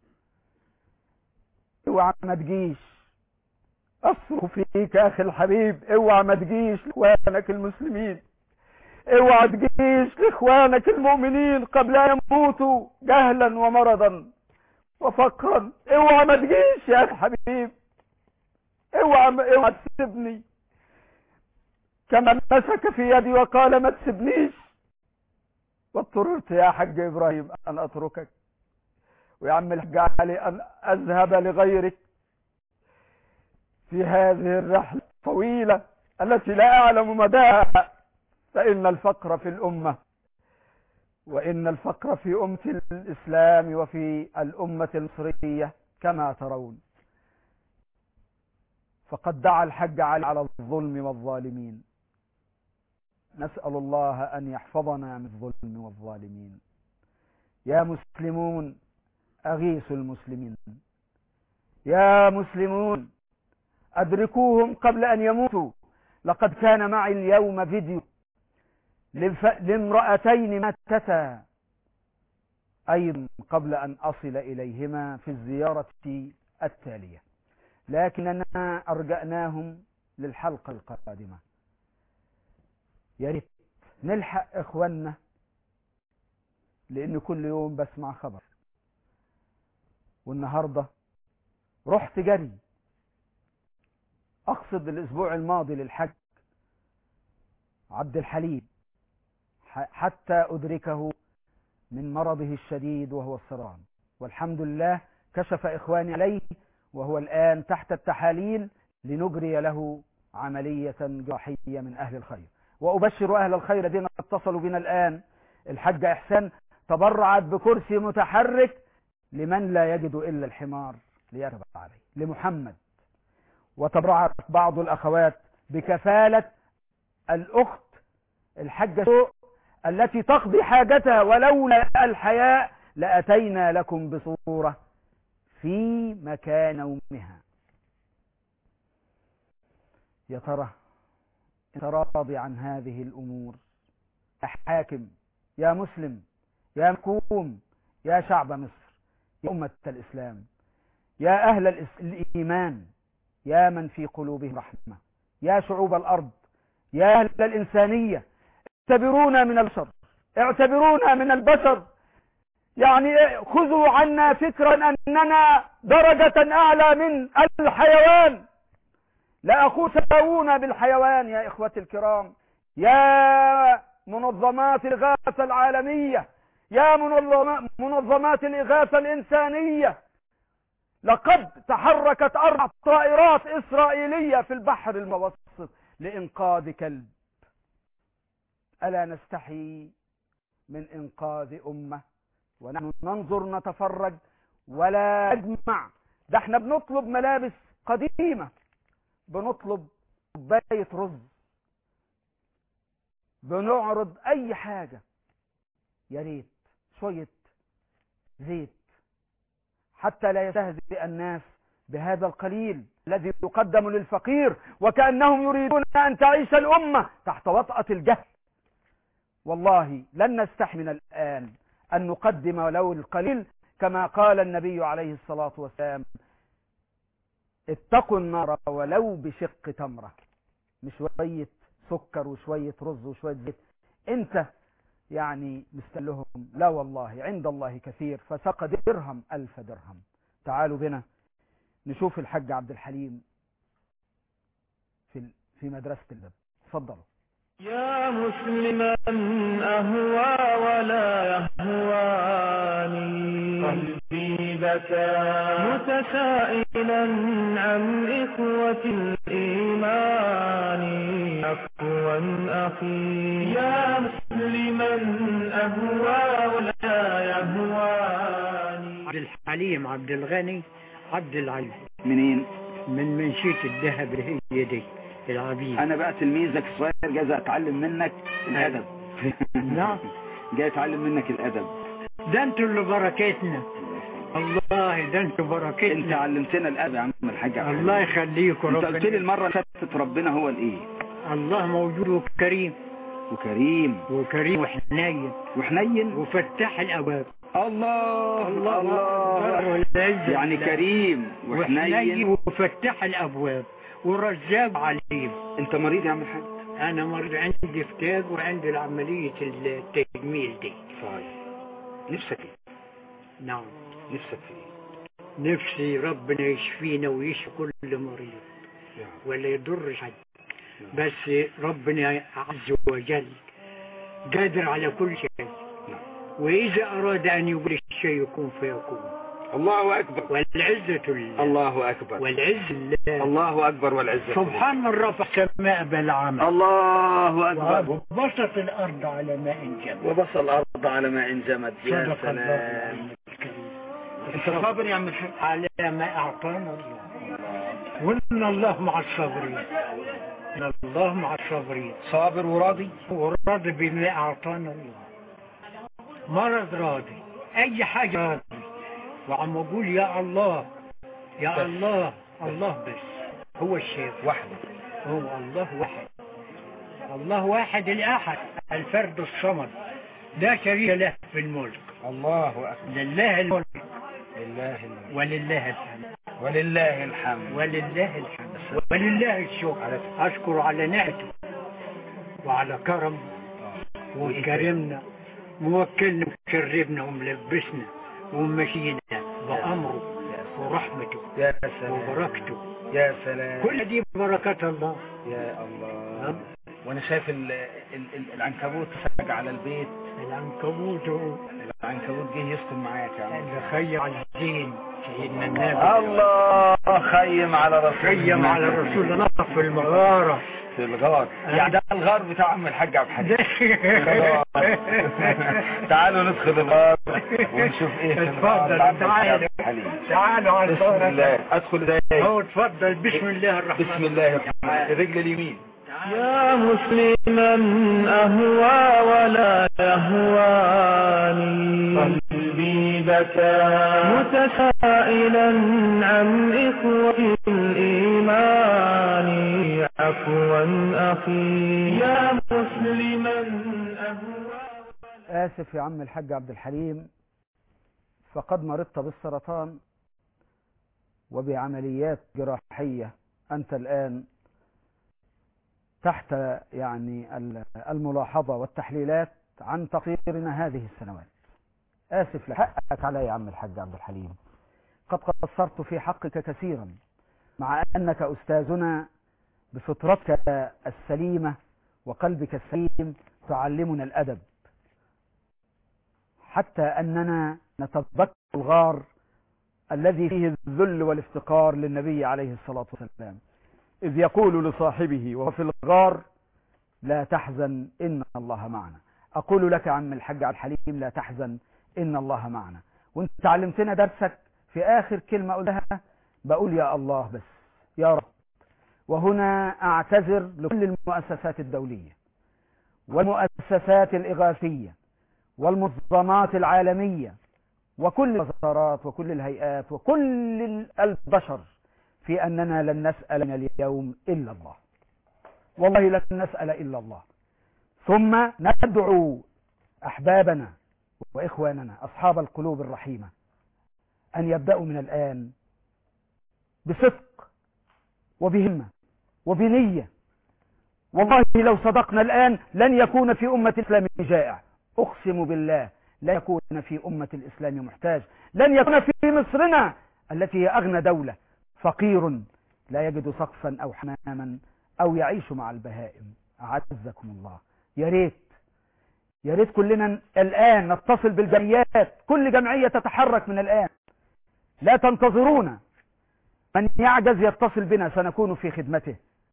اوعى ما تجيش اصرخ فيك يا اخي الحبيب، اوعى ما تجيش لاخوانك المسلمين، اوعى تجيش لاخوانك المؤمنين قبل ان يموتوا جهلا ومرضا وفقرا، اوعى ما تجيش يا اخي الحبيب، اوعى اوعى تسيبني كما مسك في يدي وقال ما تسيبنيش. واضطررت يا حاج ابراهيم ان اتركك، ويا عم الحاج علي ان اذهب لغيرك في هذه الرحلة الطويلة التي لا اعلم مداها، فان الفقر في الامة وان الفقر في امة الاسلام وفي الامة المصرية كما ترون. فقد دعا الحاج علي على الظلم والظالمين، نسأل الله أن يحفظنا من الظلم والظالمين. يا مسلمون أغيثوا المسلمين، يا مسلمون أدركوهم قبل أن يموتوا. لقد كان معي اليوم فيديو للف... لامرأتين ماتتا أيضا قبل أن أصل إليهما في الزيارة التالية، لكننا أرجعناهم للحلقة القادمة. يا ريت نلحق إخواننا، لأن كل يوم بسمع خبر. والنهاردة رحت جري أقصد الأسبوع الماضي للحج عبد الحليم حتى أدركه من مرضه الشديد وهو السرطان، والحمد لله كشف إخواني عليه وهو الآن تحت التحاليل لنجري له عملية جراحية من أهل الخير. وأبشر أهل الخير الذين اتصلوا بنا الآن، الحاجة إحسان تبرعت بكرسي متحرك لمن لا يجد إلا الحمار ليركب عليه لمحمد، وتبرعت بعض الأخوات بكفالة الأخت الحاجة سوء التي تقضي حاجتها، ولولا الحياء لأتينا لكم بصورة في مكان نومها. يا ترى انت راضي عن هذه الأمور؟ يا حاكم، يا مسلم، يا محكوم، يا شعب مصر، يا أمة الإسلام، يا أهل الإيمان، يا من في قلوبهم رحمة، يا شعوب الأرض، يا أهل الإنسانية، اعتبرونا من البشر، اعتبرونا من البشر، يعني خذوا عنا فكرا أننا درجة أعلى من الحيوان، لا أقول ساوونا بالحيوان يا إخوتي الكرام. يا منظمات الإغاثة العالمية، يا منظمات الإغاثة الإنسانية، لقد تحركت أربع طائرات إسرائيلية في البحر المتوسط لإنقاذ كلب. ألا نستحي من إنقاذ أمة ونحن ننظر نتفرج ولا نجمع؟ ده احنا بنطلب ملابس قديمة، بنطلب كوباية رز، بنعرض أي حاجة، يا ريت شوية زيت حتى لا يستهزئ الناس بهذا القليل الذي يقدم للفقير، وكأنهم يريدون أن تعيش الأمة تحت وطأة الجهل. والله لن نستحمل الآن أن نقدم ولو القليل، كما قال النبي عليه الصلاة والسلام: اتقوا النار ولو بشق تمرة، مش شوية سكر وشوية رز وشوية زيت. انت يعني مستلهم، لا والله عند الله كثير، فسق درهم ألف درهم. تعالوا بنا نشوف الحاج عبد الحليم في في مدرسة الأدب. تفضلوا. يا مسلما أهوى ولا يهواني قلبي بكى متسائلا عن إخوة الإيمان عفوا أخي. يا مسلما أهوى ولا يهواني. عبد الحليم عبد الغني عبد العلي. منين؟ من منشية الذهب اللي هي دي العبيد. انا بقى تلميذك الصغير، جاي اتعلم منك الادب. نعم جاي اتعلم منك الادب. ده انتوا اللي بركتنا والله، ده انتوا بركتنا. انت علمتنا الادب يا عم الحاج. الله يخليكم. انت قلت لي المره اللي فاتت ربنا هو الايه؟ الله موجود وكريم وكريم وكريم وحنين وحنين وفتح الابواب. الله الله, الله. يعني كريم وحنين وفتح الابواب ورزاق عليم. انت مريض يا عم الحاج؟ انا مريض، عندي فتاق وعندي عملية التجميل دي. طيب نفسك ايه؟ نعم نفسك ايه؟ نفسي ربنا يشفينا ويشفي كل مريض ولا يضر حد. بس ربنا عز وجل قادر على كل شيء، وإذا أراد أن يقول الشيء يكون فيكون. الله أكبر. والعزة لله. الله أكبر. والعز لله. الله أكبر والعزة. سبحان من رفع السماء بالعمل. الله أكبر. وبسط الأرض على ماء جمد. وبسط الأرض على ماء جمد. يا سلام. أنت صابر يا عم الحاج؟ على ما أعطانا الله. وإن الله مع الصابرين. إن الله مع الصابرين. صابر وراضي. وراضي بما أعطانا الله. مرض راضي، أي حاجة راضي. وعم أقول يا الله يا بس. الله الله بس هو الشيخ وحده. هو الله واحد. الله واحد الأحد الفرد الصمد، لا شريك له في الملك. الله أكبر. لله الملك. لله الملك. ولله الحمد. ولله الحمد. ولله الحمد. ولله الشكر. أشكر على نعمته وعلى كرم وكرمنا موكلنا وشربنا وملبسنا ومشينا بأمره ورحمته يا سلام وبركته. يا سلام. كل دي بركات الله. يا الله. وانا شايف ال ال ال العنكبوت سجع على البيت. العنكبوت هو العنكبوت جه يسكن معاك يا عم. اللي خيم على الدين سيدنا النبي. الله خيم على رسول خيم على الرسول. نقف في المغارة في الغار. يعني ده الغار بتاع عم الحاج عبد الحليم. تعالوا ندخل الغار ونشوف ايه في الغار. اتفضل تعالوا تعالوا على الغار. ادخل ازاي؟ اهو اتفضل. بسم الله الرحمن بسم الله الرحمن. الرجل اليمين. يا مسلما أهوى ولا يهواني قلبي بكى متسائلا عن إخوة الإيمان عفوا أخي. يا مسلما أهوى. آسف يا عم الحاج عبد الحليم، فقد مرضت بالسرطان وبعمليات جراحية. أنت الآن تحت يعني الملاحظة والتحليلات عن تقصيرنا هذه السنوات. آسف لحقك علي يا عم الحاج عبد الحليم، قد قصرت في حقك كثيرا، مع أنك أستاذنا بفطرتك السليمة وقلبك السليم تعلمنا الأدب، حتى أننا نتذكر الغار الذي فيه الذل والافتقار للنبي عليه الصلاة والسلام، إذ يقول لصاحبه وهو في الغار: لا تحزن إن الله معنا. أقول لك عم الحاج عبد الحليم لا تحزن إن الله معنا. وانت تعلمتنا درسك في آخر كلمة قلتها بقول يا الله بس يا رب. وهنا أعتذر لكل المؤسسات الدولية والمؤسسات الإغاثية والمنظمات العالمية وكل الوزارات وكل الهيئات وكل البشر في أننا لن نسأل من اليوم إلا الله، والله لن نسأل إلا الله. ثم ندعو أحبابنا وإخواننا أصحاب القلوب الرحيمة أن يبدأوا من الآن بصدق وبهمة وبنية. والله لو صدقنا الآن لن يكون في أمة الإسلام جائع، أقسم بالله لا يكون في أمة الإسلام محتاج، لن يكون في مصرنا التي هي أغنى دولة فقير لا يجد سقفا أو حماما أو يعيش مع البهائم. أعزكم الله. يا ريت يا ريت كلنا الآن نتصل بالجمعيات، كل جمعية تتحرك من الآن، لا تنتظرونا. من يعجز يتصل بنا سنكون في خدمته،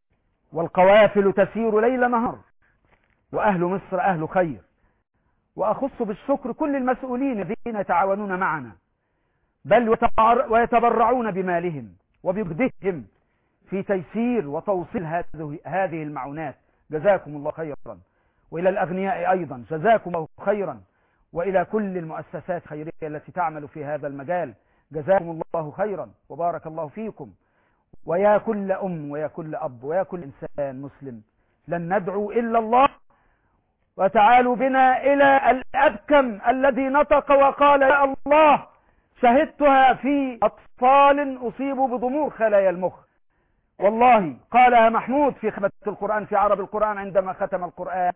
والقوافل تسير ليل نهار، وأهل مصر أهل خير. وأخص بالشكر كل المسؤولين الذين يتعاونون معنا، بل ويتبرعون بمالهم وبجهدهم في تيسير وتوصيل هذه المعونات. جزاكم الله خيرا. وإلى الأغنياء أيضا جزاكم الله خيرا، وإلى كل المؤسسات الخيرية التي تعمل في هذا المجال جزاكم الله خيرا وبارك الله فيكم. ويا كل أم ويا كل أب ويا كل إنسان مسلم، لن ندعو إلا الله. وتعالوا بنا إلى الأبكم الذي نطق وقال يا الله. شهدتها في أطفال أصيبوا بضمور خلايا المخ، والله قالها محمود في ختمة القرآن في عرب القرآن عندما ختم القرآن،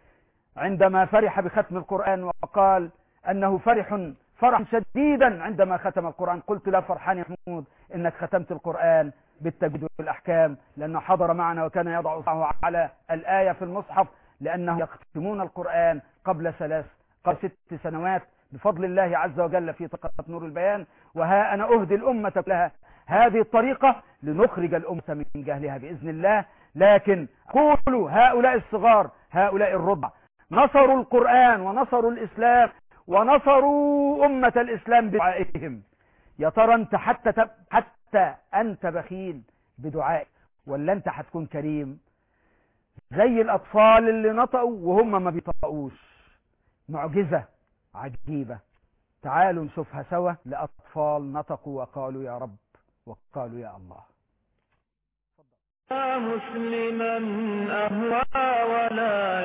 عندما فرح بختم القرآن وقال أنه فرح فرحا شديدا عندما ختم القرآن. قلت لا فرحان يا محمود إنك ختمت القرآن بالتجويد والأحكام، لأنه حضر معنا وكان يضع إصبعه على الآية في المصحف، لأنه يختمون القرآن قبل ثلاث قبل ست سنوات بفضل الله عز وجل في طريقة نور البيان. وها أنا أهدي الأمة لها هذه الطريقة لنخرج الأمة من جهلها بإذن الله. لكن قولوا هؤلاء الصغار هؤلاء الرضع نصروا القرآن ونصروا الإسلام ونصروا أمة الإسلام بدعائهم. يا ترى أنت حتى حتى أنت بخيل بدعائك، ولا أنت هتكون كريم زي الأطفال اللي نطقوا وهم ما بيطقوش؟ معجزة عجيبة. تعالوا نشوفها سوا لأطفال نطقوا وقالوا يا رب وقالوا يا الله. يا مسلما أهوى ولا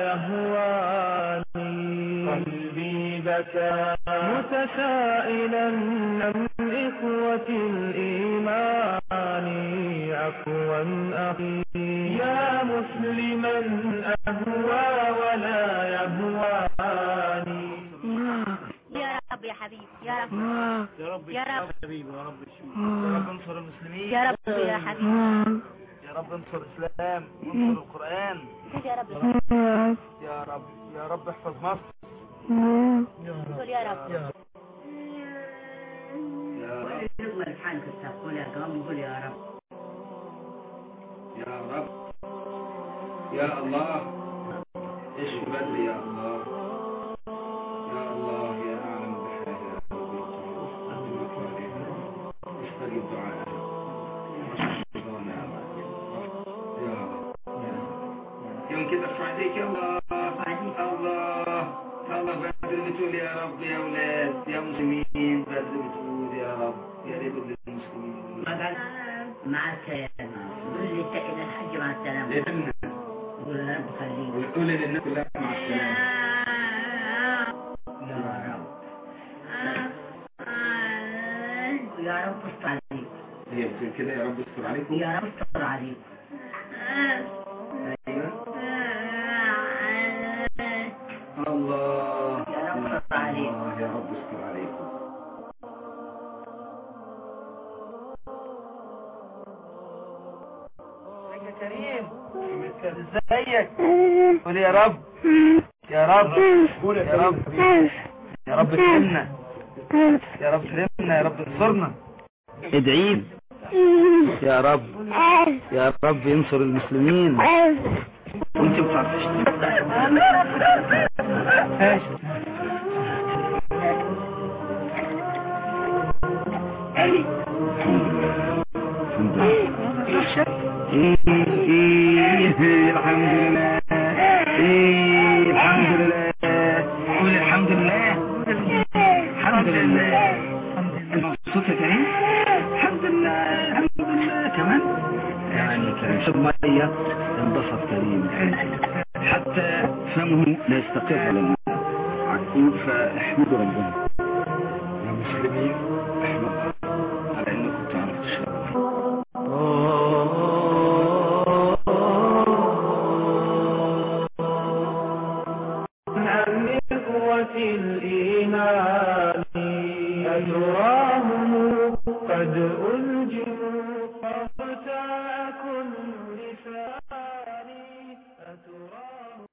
يهواني قلبي بكى متسائلا عن إخوة الإيمان عفوا أخي. يا مسلما أهوى ولا يهواني. يا رب يا حبيبي يا رب يا رب يا رب حبيبي يا رب يا رب انصر المسلمين يا رب يا حبيبي يا رب انصر الإسلام وانصر القرآن يا رب يا رب يا رب احفظ مصر يا رب يا رب يا نقبل الحال تقول يا قوم قول يا رب يا رب يا الله ايش بدري يا الله يا الله يا أعلم بحاجة استجب دعاء يوم كده ارفع ايديك يا الله الله الله بدر بتقول يا رب يا اولاد يا مسلمين بدر بتقول يا رب يا رب للمسلمين مع السلامة. قول لي إلى الحج مع السلامة. لأن قول رب خليك وتقول للناس كلها مع السلامة. يا رب يا رب استر عليك. هي بتقول كده يا رب استر عليكم. يا رب استر عليك. ايوه الله يا رب استر عليك. يا رب استر عليكم. يا كريم ازيك؟ قول يا رب يا رب قول يا رب يا رب كرمنا يا رب كرمنا يا رب انصرنا. ادعي يا رب يا رب ينصر المسلمين. وانت بتعرفش الحمد لله الحمد لله قول الحمد لله الحمد لله مبسوط يا كريم؟ الحمد لله الحمد لله كمان يعني كريم شرب ميه انبسط كريم حتى فمه لا يستقر على الماء فاحمدوا ربنا يا مسلمين احمدوا على انكم تعرفوا تشربوا. أتراهم قد